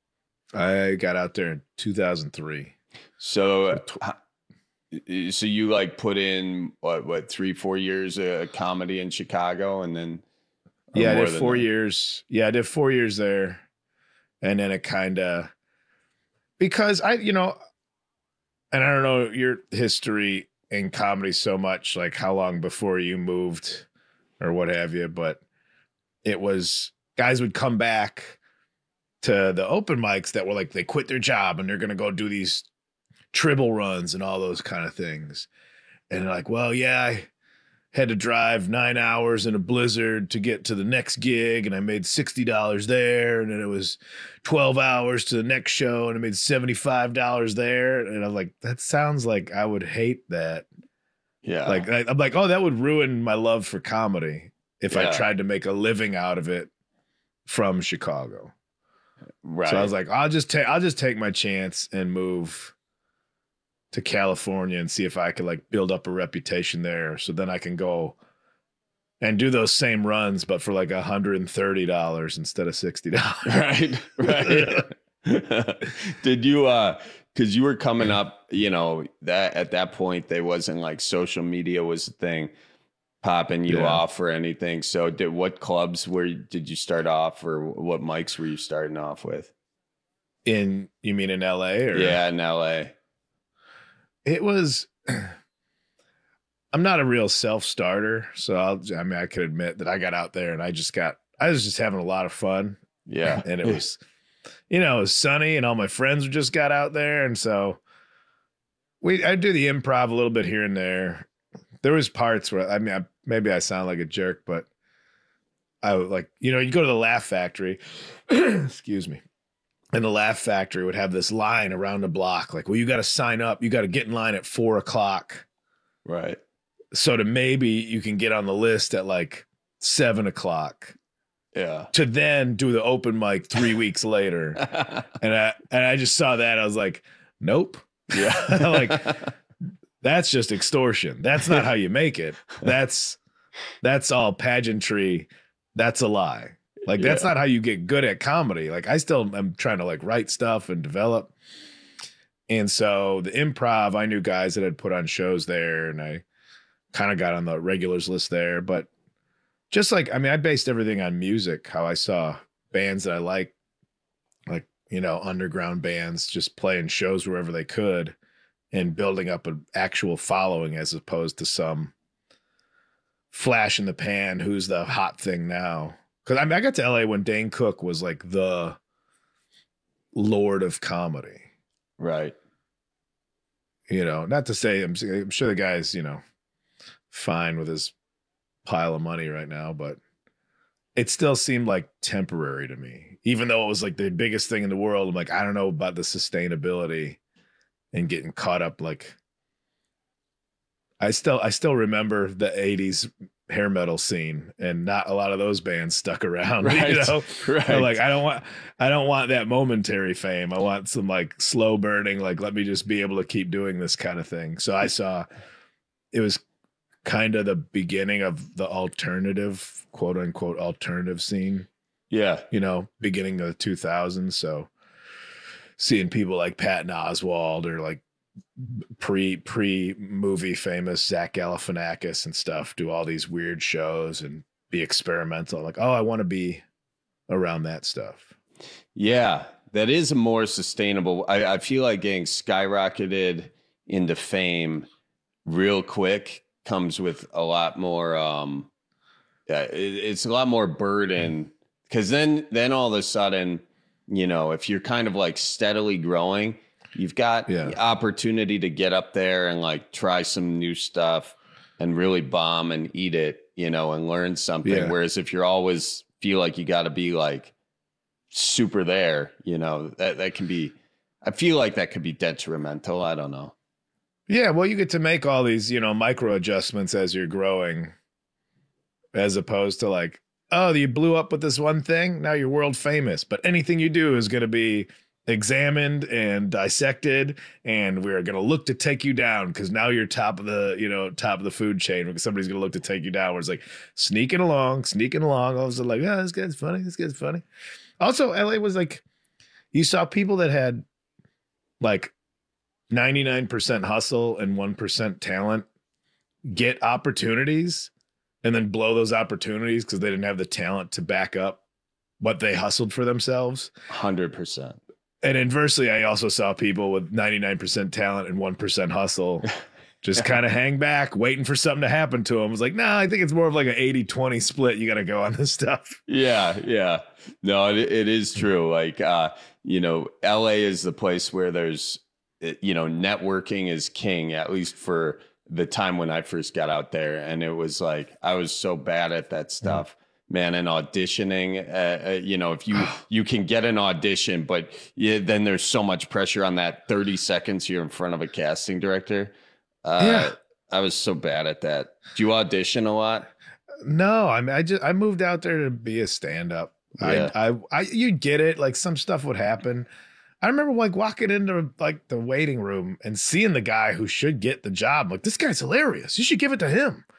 I got out there in two thousand three.
So, uh, So you like put in what what three four years of comedy in Chicago, and then
yeah, I did four that? years. Yeah, I did four years there, and then it kind of because I you know, and I don't know your history in comedy so much, like how long before you moved or what have you, but it was guys would come back to the open mics that were like they quit their job and they're gonna go do these Tribble runs and all those kind of things. And like, well, yeah, I had to drive nine hours in a blizzard to get to the next gig, and I made sixty dollars there. And then it was twelve hours to the next show, and I made seventy-five dollars there. And I'm like, that sounds like I would hate that.
Yeah.
Like, I, I'm like, oh, that would ruin my love for comedy if
Yeah.
I tried to make a living out of it from Chicago.
Right.
So I was like, I'll just take, I'll just take my chance and move to California and see if I could like build up a reputation there. So then I can go and do those same runs, but for like one hundred thirty dollars instead of sixty dollars.
Right, right. Did you, uh, because you were coming up, you know, that at that point, there wasn't like social media was a thing popping you
Yeah.
off or anything. So did what clubs were, did you start off, or what mics were you starting off with?
In, you mean in L A? Or?
Yeah, in L A.
It was, I'm not a real self-starter, so I'll, I mean, I could admit that I got out there and I just got, I was just having a lot of fun.
Yeah.
And it was, you know, it was sunny and all my friends just got out there. And so we, I do the improv a little bit here and there. There was parts where, I mean, I, maybe I sound like a jerk, but I would like, you know, you go to the Laugh Factory, excuse me. And the Laugh Factory would have this line around the block. Like, well, you got to sign up. You got to get in line at four o'clock.
Right.
So to maybe you can get on the list at like seven o'clock.
Yeah.
To then do the open mic three weeks later. And I and I just saw that. I was like, nope.
Yeah.
Like, that's just extortion. That's not how you make it. That's that's all pageantry. That's a lie. Like, that's
Yeah.
not how you get good at comedy. Like, I still am trying to like write stuff and develop. And so the improv, I knew guys that had put on shows there, and I kind of got on the regulars list there. But just like, I mean, I based everything on music, how I saw bands that I like, like, you know, underground bands just playing shows wherever they could and building up an actual following as opposed to some flash in the pan, who's the hot thing now. Because I mean, I got to L A when Dane Cook was like the lord of comedy.
Right.
You know, not to say, I'm, I'm sure the guy's, you know, fine with his pile of money right now, but it still seemed like temporary to me. Even though it was like the biggest thing in the world, I'm like, I don't know about the sustainability and getting caught up. Like, I still, I still remember the eighties hair metal scene, and not a lot of those bands stuck around.
Right.
You know,
Right.
They're like, I don't want, I don't want that momentary fame. I want some like slow burning, like, let me just be able to keep doing this kind of thing. So I saw it was kind of the beginning of the alternative, quote unquote, alternative scene.
Yeah.
You know, beginning of the two thousands. So seeing people like Patton Oswalt or like pre pre movie famous Zach Galifianakis and stuff do all these weird shows and be experimental. Like, oh, I want to be around that stuff.
Yeah, that is a more sustainable. I, I feel like getting skyrocketed into fame real quick comes with a lot more. Um, yeah, it, it's a lot more burden, because then then all of a sudden, you know, if you're kind of like steadily growing, you've got
Yeah.
the opportunity to get up there and like try some new stuff and really bomb and eat it, you know, and learn something.
Yeah.
Whereas if you're always feel like you got to be like super there, you know, that, that can be, I feel like that could be detrimental. I don't know.
Yeah, well, you get to make all these, you know, micro adjustments as you're growing, as opposed to like, oh, you blew up with this one thing, now you're world famous. But anything you do is going to be examined and dissected, and we're going to look to take you down because now you're top of the, you know, top of the food chain. Because somebody's going to look to take you down. Where it's like sneaking along, sneaking along. All of a sudden, like, oh, this guy's funny. This guy's funny. Also, L A was like, you saw people that had like ninety-nine percent hustle and one percent talent get opportunities and then blow those opportunities because they didn't have the talent to back up what they hustled for themselves.
one hundred percent.
And inversely, I also saw people with ninety-nine percent talent and one percent hustle just kind of hang back, waiting for something to happen to them. I was like, nah, I think it's more of like an eighty twenty split. You got to go on this stuff.
Yeah, yeah. No, it, it is true. Like, uh, you know, L A is the place where there's, you know, networking is king, at least for the time when I first got out there. And it was like, I was so bad at that stuff, man. And auditioning, uh, uh, you know, if you, you can get an audition, but yeah, then there's so much pressure on that thirty seconds you're in front of a casting director. Uh,
Yeah.
I was so bad at that. Do you audition a lot?
No, I mean, I just, I moved out there to be a stand-up.
Yeah.
I, I, I, you get it. Like some stuff would happen. I remember like walking into like the waiting room and seeing the guy who should get the job. Like, this guy's hilarious. You should give it to him.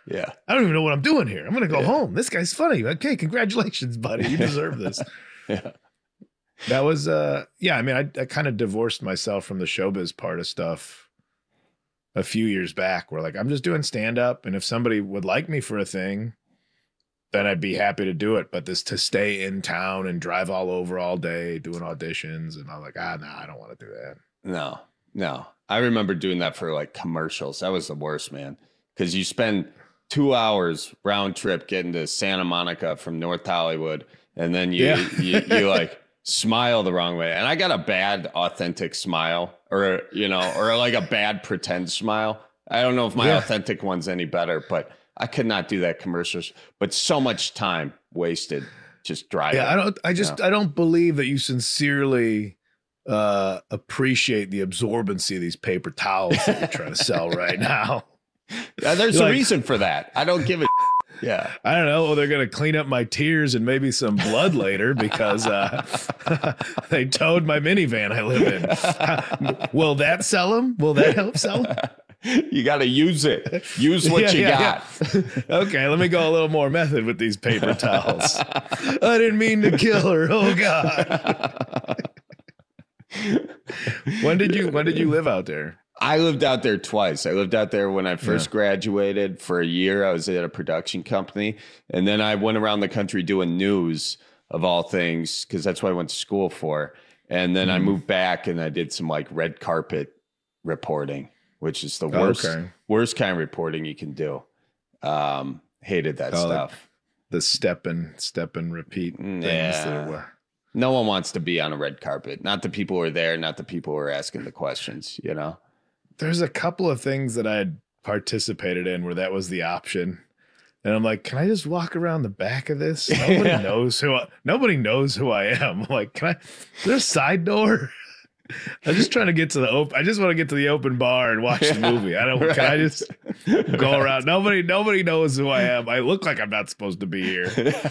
Yeah.
I don't even know what I'm doing here. I'm going to go yeah. home. This guy's funny. Okay. Congratulations, buddy. You deserve this.
Yeah.
That was, uh, yeah. I mean, I, I kind of divorced myself from the showbiz part of stuff a few years back where like, I'm just doing stand up. And if somebody would like me for a thing, then I'd be happy to do it. But this to stay in town and drive all over all day doing auditions. And I'm like, ah, no, nah, I don't want to do that.
No, no. I remember doing that for like commercials. That was the worst, man. Because you spend two hours round trip getting to Santa Monica from North Hollywood. And then you, yeah. you, you like smile the wrong way. And I got a bad authentic smile or, you know, or like a bad pretend smile. I don't know if my yeah. authentic one's any better, but I could not do that commercials. But so much time wasted just driving.
Yeah, I don't, I just, you know? I don't believe that you sincerely uh appreciate the absorbency of these paper towels that you're trying to sell right now.
Yeah, there's you're a like, reason for that. I don't give a yeah.
I don't know. Well, they're gonna clean up my tears and maybe some blood later because uh they towed my minivan I live in. Will that sell them? Will that help sell them?
You got to use it. Use what yeah, you yeah, got.
Yeah. Okay, let me go a little more method with these paper towels. I didn't mean to kill her. Oh God. When did you when did you live out there?
I lived out there twice. I lived out there when I first yeah. graduated for a year. I was at a production company. And then I went around the country doing news of all things, because that's what I went to school for. And then mm. I moved back and I did some like red carpet reporting, which is the worst, okay. worst kind of reporting you can do. Um, hated that oh, stuff. Like
the step and step and repeat things
yeah.
that were.
No one wants to be on a red carpet. Not the people who are there, not the people who are asking the questions, you know?
There's a couple of things that I had participated in where that was the option. And I'm like, can I just walk around the back of this? Nobody yeah. knows who I, nobody knows who I am. I'm like, can I, is there a side door? I'm just trying to get to the open. I just want to get to the open bar and watch yeah, the movie. I don't, right. Can I just go right. around? Nobody, nobody knows who I am. I look like I'm not supposed to be here.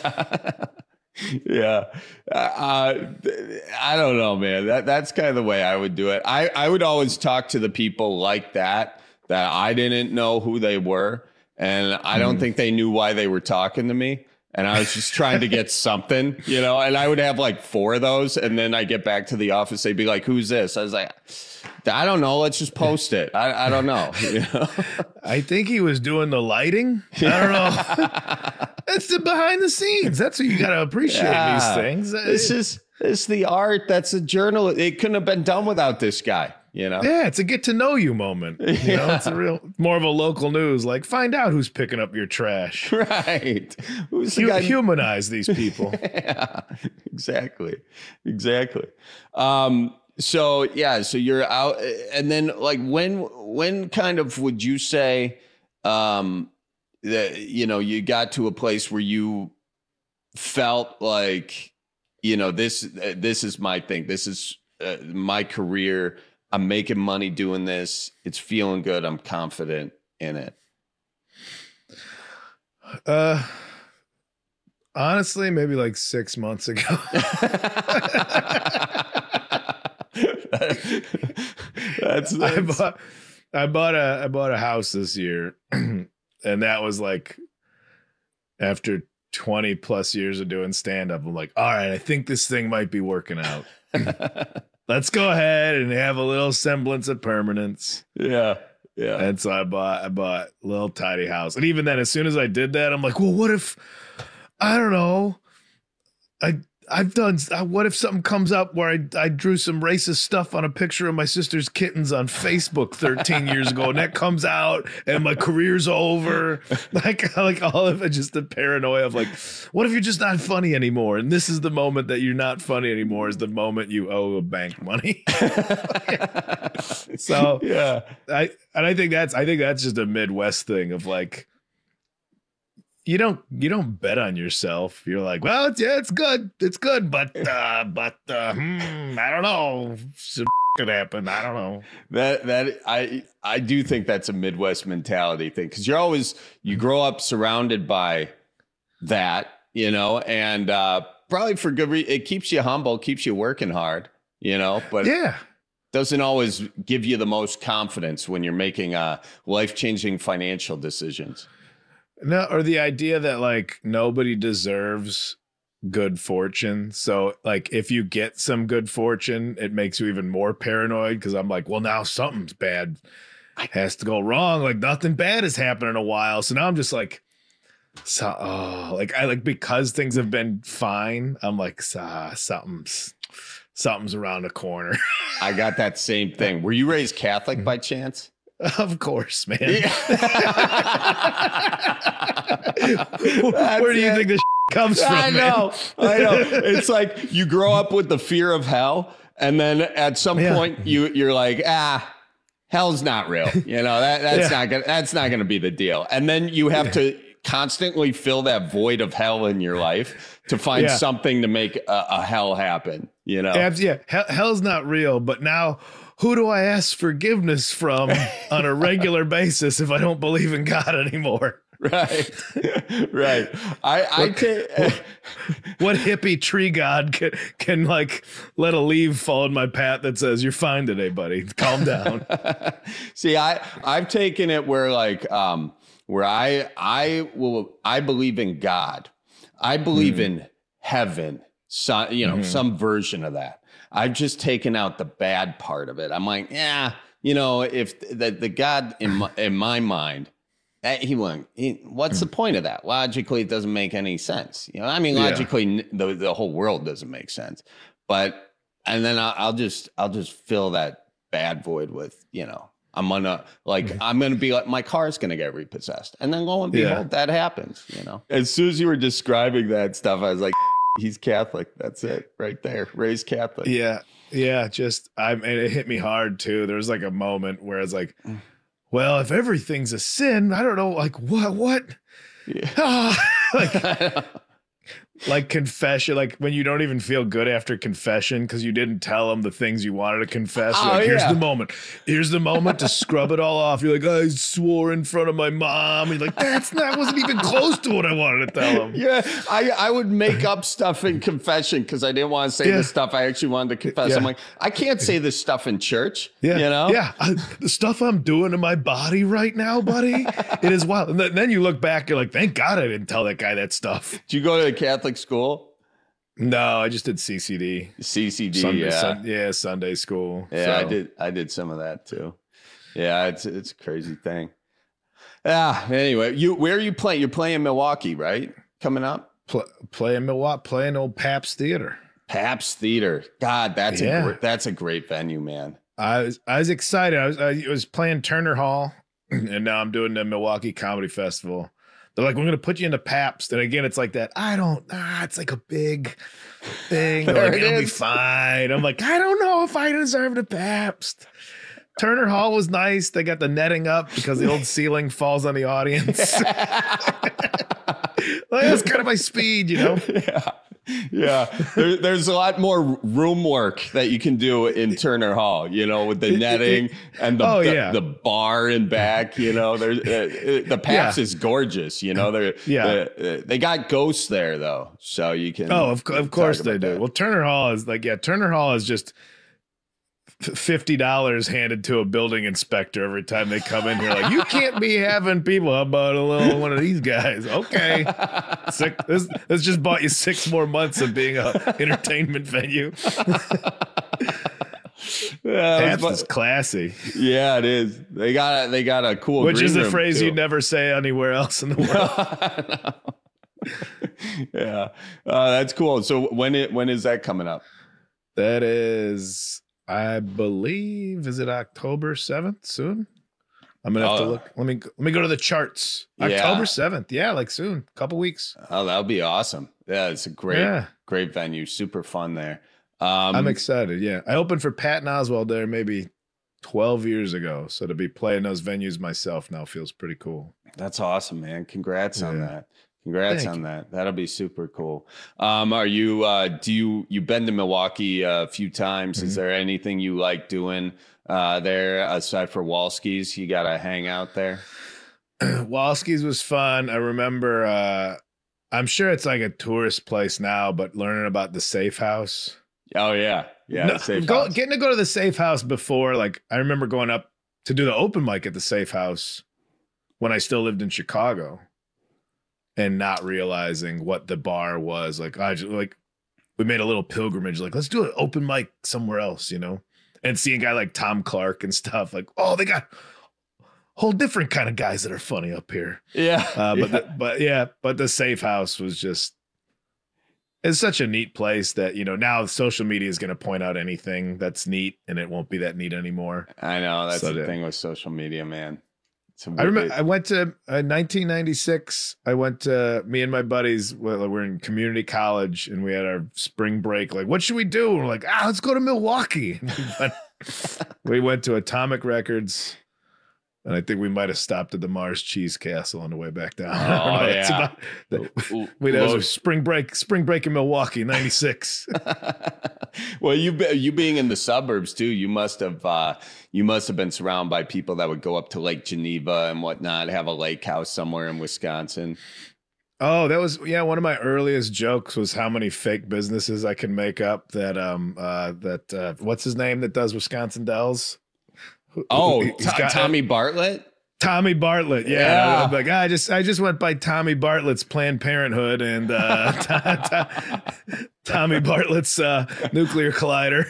Yeah. Uh, I don't know, man. That that's kind of the way I would do it. I, I would always talk to the people like that, that I didn't know who they were. And I don't mm. think they knew why they were talking to me. And I was just trying to get something, you know, and I would have like four of those. And then I get back to the office. They'd be like, who's this? I was like, I don't know. Let's just post it. I, I don't know. You know?
I think he was doing the lighting. I don't know. That's the behind the scenes. That's what you got to appreciate yeah. these things.
This is it's the art. That's a journal. It couldn't have been done without this guy. You know?
Yeah, it's a get to know you moment. You yeah. know, it's a real more of a local news. Like, find out who's picking up your trash.
Right.
Who's the guy? Humanize these people.
Yeah, exactly. Exactly. Um, so yeah, so you're out, and then like when when kind of would you say um that you know you got to a place where you felt like, you know, this uh, this is my thing. This is uh, my career. I'm making money doing this. It's feeling good. I'm confident in it.
Uh, honestly, maybe like six months ago.
that's, that's
I bought, I bought a, I bought a house this year, and that was like after twenty plus years of doing stand up. I'm like, all right, I think this thing might be working out. Let's go ahead and have a little semblance of permanence.
Yeah. Yeah.
And so I bought, I bought a little tiny house. And even then, as soon as I did that, I'm like, well, what if, I don't know. I, I've done, what if something comes up where I, I drew some racist stuff on a picture of my sister's kittens on Facebook thirteen years ago, and that comes out and my career's over. Like, like all of it, just the paranoia of like, what if you're just not funny anymore? And this is the moment that you're not funny anymore, is the moment you owe a bank money. So
yeah,
I, and I think that's, I think that's just a Midwest thing of like, You don't you don't bet on yourself. You're like, well, it's, yeah, it's good, it's good, but uh, but uh, hmm, I don't know, some could happen. I don't know.
That that I I do think that's a Midwest mentality thing, because you're always you grow up surrounded by that, you know, and uh, probably for good reason. It keeps you humble, keeps you working hard, you know, but
yeah.
Doesn't always give you the most confidence when you're making uh, life changing financial decisions.
No, or the idea that like nobody deserves good fortune. So like if you get some good fortune, it makes you even more paranoid because I'm like, well, now something's bad has to go wrong. Like nothing bad has happened in a while. So now I'm just like, so oh, like I like because things have been fine. I'm like, ah, something's something's around the corner.
I got that same thing. Were you raised Catholic by chance?
Of course, man.
Yeah.
Where do you it. think this comes from?
I know.
Man?
I know. It's like you grow up with the fear of hell, and then at some yeah. point you you're like, ah, hell's not real. You know that that's yeah. not gonna that's not gonna be the deal. And then you have yeah. to constantly fill that void of hell in your life to find yeah. something to make a, a hell happen. You know,
yeah, yeah. Hell, hell's not real, but now. Who do I ask forgiveness from on a regular basis if I don't believe in God anymore?
Right, right. I, I
what,
t-
what, what hippie tree god can, can like let a leaf fall in my path that says you're fine today, buddy? Calm down.
See, I I've taken it where like um where I I will I believe in God. I believe mm. in heaven. So, you know, mm. some version of that. I've just taken out the bad part of it. I'm like, yeah, you know, if the, the God in my, in my mind, that he won't, he, what's the point of that? Logically, it doesn't make any sense. You know, I mean, logically, yeah. the, the whole world doesn't make sense. But, and then I'll, I'll just, I'll just fill that bad void with, you know, I'm gonna like, mm-hmm. I'm gonna be like, my car's gonna get repossessed. And then lo and behold, yeah. that happens, you know. As soon as you were describing that stuff, I was like, he's Catholic. That's it right there. Raised Catholic.
Yeah. Yeah. Just, I and it hit me hard too. There was like a moment where it's like, well, if everything's a sin, I don't know, like what, what? Yeah. like, like confession, like when you don't even feel good after confession because you didn't tell them the things you wanted to confess.
Oh,
like, here's
yeah.
the moment. Here's the moment to scrub it all off. You're like, I swore in front of my mom. You're like, that's not, wasn't even close to what I wanted to tell him.
Yeah, I, I would make up stuff in confession because I didn't want to say
yeah.
the stuff I actually wanted to confess.
Yeah.
I'm like, I can't say this stuff in church.
Yeah.
You know?
Yeah. I, the stuff I'm doing to my body right now, buddy, it is wild. And then you look back, you're like, thank God I didn't tell that guy that stuff.
Did you go to a Catholic school?
No, I just did C C D.
C C D,
Sunday,
yeah,
sun, yeah, Sunday school.
Yeah,
so.
I did. I did some of that too. Yeah, it's it's a crazy thing. Yeah. Anyway, you where are you playing? You're playing Milwaukee, right? Coming up.
Play, playing Milwaukee, playing old Pabst Theater.
Pabst Theater. God, that's
yeah.
a that's a great venue, man.
I was I was excited. I was I was playing Turner Hall, and now I'm doing the Milwaukee Comedy Festival. They're like, we're going to put you into Pabst. And again, it's like that. I don't, ah, it's like a big thing. They're like, it it'll is. be fine. I'm like, I don't know if I deserve the Pabst. Turner Hall was nice. They got the netting up because the old ceiling falls on the audience. Like, that's kind of my speed, you know?
Yeah. Yeah. There, there's a lot more room work that you can do in Turner Hall, you know, with the netting and the,
oh,
the,
yeah.
the bar in back, you know, there's uh, the Pabst yeah. is gorgeous, you know, they're,
yeah.
Uh, they got ghosts there though. So you can.
Oh, of, of course they do. That. Well, Turner Hall is like, yeah, Turner Hall is just fifty dollars handed to a building inspector every time they come in here. Like, you can't be having people. How about a little one of these guys? Okay. Six, this, this just bought you six more months of being a entertainment venue.
Yeah,
That's classy.
Yeah, it is. They got a, they got a cool
Which
green
is a
room
phrase
too.
you never say anywhere else in the world.
Yeah. Uh, that's cool. So when it when is that coming up?
That is, I believe, is it October seventh soon? I'm gonna have oh. to look. Let me let me go to the charts.
Yeah.
October seventh. Yeah, like soon. Couple weeks.
Oh, that'll be awesome. Yeah, it's a great,
yeah.
great venue. Super fun there. Um,
I'm excited. Yeah. I opened for Patton Oswalt there maybe twelve years ago. So to be playing those venues myself now feels pretty cool.
That's awesome, man. Congrats
yeah.
on that. Congrats
Thank
on
you.
that. That'll be super cool. Um, are you, uh, do you, you've been to Milwaukee a few times.
Mm-hmm.
Is there anything you like doing uh, there aside for Walski's? You got to hang out there?
Walski's was fun. I remember, uh, I'm sure it's like a tourist place now, but learning about the Safe House.
Oh, yeah. Yeah.
No,
Safe
go,
House.
Getting to go to the Safe House before, like, I remember going up to do the open mic at the Safe House when I still lived in Chicago. and not realizing what the bar was. Like I just like we made a little pilgrimage. Like let's do an open mic somewhere else, you know. And seeing a guy like Tom Clark and stuff, like, oh, they got whole different kind of guys that are funny up here.
Yeah.
Uh, but,
yeah.
The, but yeah, but the Safe House was just, it's such a neat place that, you know, now social media is going to point out anything that's neat and it won't be that neat anymore.
I know. That's
So
the
the-
thing with social media, man. It's a
I remember
weird-
I went to uh, nineteen ninety-six. I went to me and my buddies. Well, we're in community college and we had our spring break. Like, what should we do? And we're like, ah, let's go to Milwaukee. And we, went, we went to Atomic Records, and I think we might have stopped at the Mars Cheese Castle on the way back down. I don't
Oh,
know. It's
yeah.
about the, we that was
Low-
a spring break. Spring break in Milwaukee, ninety-six.
Well, you be, you being in the suburbs too, you must have uh, you must have been surrounded by people that would go up to Lake Geneva and whatnot, have a lake house somewhere in Wisconsin.
Oh, that was yeah. One of my earliest jokes was how many fake businesses I can make up. That um uh that uh, what's his name that does Wisconsin Dells? Who-
Oh,
he's
T-
got-
Tommy Bartlett.
Tommy Bartlett. Yeah,
Yeah.
I'm like I just I just went by Tommy Bartlett's Planned Parenthood and uh, t- t- Tommy Bartlett's uh, nuclear collider.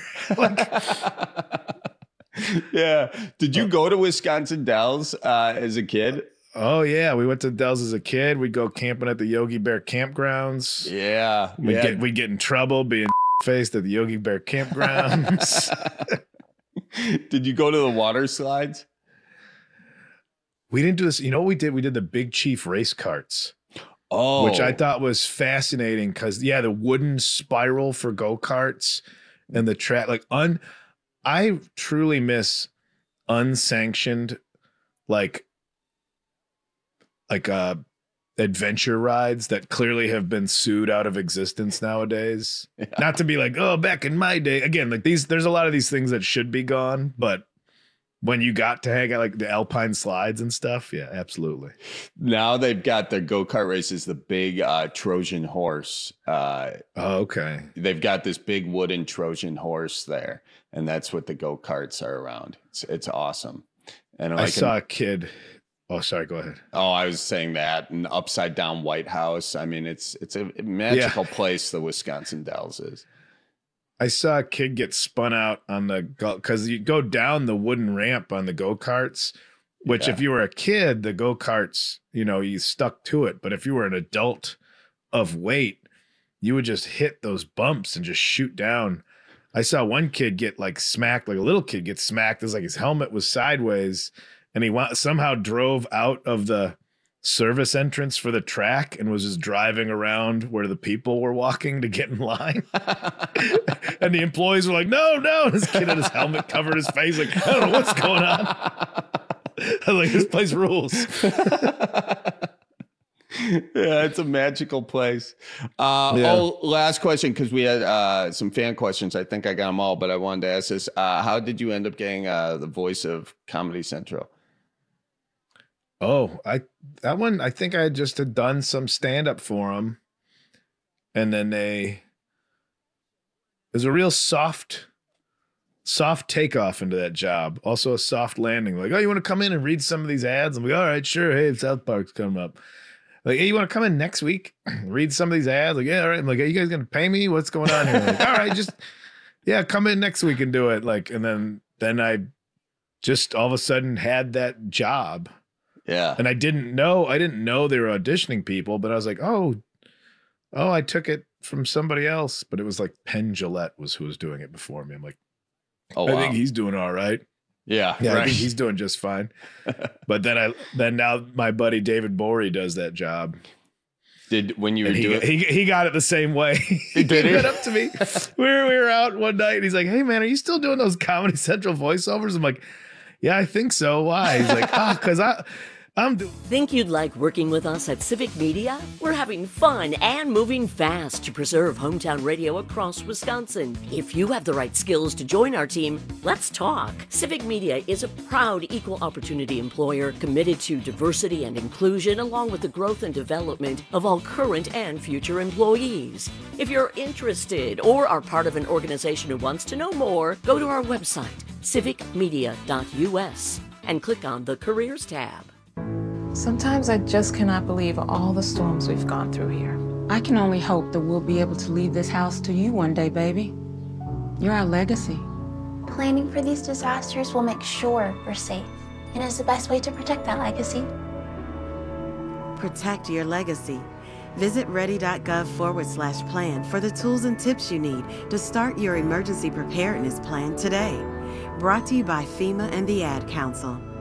Yeah. Did you go to Wisconsin Dells uh, as a kid?
Oh yeah, we went to Dells as a kid. We'd go camping at the Yogi Bear campgrounds.
Yeah.
We'd
yeah.
get we get in trouble being faced at the Yogi Bear campgrounds.
Did you go to the water slides?
We didn't do this. You know what we did? We did the Big Chief race carts.
Oh,
Which I thought was fascinating because yeah, the wooden spiral for go-karts and the track, like un I truly miss unsanctioned like like uh adventure rides that clearly have been sued out of existence nowadays.
Yeah.
Not to be like, oh, back in my day. Again, like these there's a lot of these things that should be gone, but when you got to hang out like the Alpine slides and stuff, yeah, absolutely.
Now they've got the go-kart races, the big uh, Trojan horse. Uh,
oh, okay.
They've got this big wooden Trojan horse there, and that's what the go-karts are around. It's it's awesome. And
I
like
saw
an-
a kid. Oh, sorry, go ahead.
oh, I was saying that an upside down White House. I mean, it's it's a magical place. The Wisconsin Dells is.
I saw a kid get spun out on the go because you go down the wooden ramp on the go-karts, which
Yeah.
if you were a kid, the go-karts, you know, you stuck to it. But if you were an adult of weight, you would just hit those bumps and just shoot down. I saw one kid get like smacked, like a little kid get smacked. It was like his helmet was sideways and he wa- somehow drove out of the service entrance for the track and was just driving around where the people were walking to get in line. And the employees were like, no, no. This kid had his helmet covered his face. Like, I don't know what's going on. I was like, this place rules.
Yeah, it's a magical place. Uh,
Yeah.
Oh, last question, because we had uh, some fan questions. I think I got them all, but I wanted to ask this. Uh, how did you end up getting uh, the voice of Comedy Central?
Oh, I that one, I think I just had done some stand-up for them. And then they, it was a real soft, soft takeoff into that job. Also a soft landing. Like, oh, you want to come in and read some of these ads? I'm like, all right, sure. Hey, South Park's coming up. Like, hey, you want to come in next week, read some of these ads? Like, yeah, all right. I'm like, are you guys going to pay me? What's going on here? Like, all right, just, yeah, come in next week and do it. Like, and then, then I just all of a sudden had that job.
Yeah.
And I didn't know, I didn't know they were auditioning people, but I was like, oh, oh, I took it from somebody else. But it was like Penn Jillette was who was doing it before me. I'm like,
Oh,
I
wow.
think he's doing all right.
Yeah,
Yeah, I
right.
think he's doing just fine. But then I, then now my buddy David Bory does that job.
Did when you were
And he,
doing
he he got it the same way. He
Did he?
went up to me. We were we were out one night, and he's like, "Hey man, are you still doing those Comedy Central voiceovers?" I'm like, "Yeah, I think so." Why? He's like, "Ah, because I I'm doing."
Think you'd like working with us at Civic Media? We're having fun and moving fast to preserve hometown radio across Wisconsin. If you have the right skills to join our team, let's talk. Civic Media is a proud equal opportunity employer committed to diversity and inclusion along with the growth and development of all current and future employees. If you're interested or are part of an organization who wants to know more, go to our website, civic media dot u s, and click on the Careers tab.
Sometimes I just cannot believe all the storms we've gone through here.
I can only hope that we'll be able to leave this house to you one day, baby. You're our legacy.
Planning for these disasters will make sure we're safe. It is the best way to protect that legacy.
Protect your legacy. Visit ready.gov forward slash plan for the tools and tips you need to start your emergency preparedness plan today. Brought to you by FEMA and the Ad Council.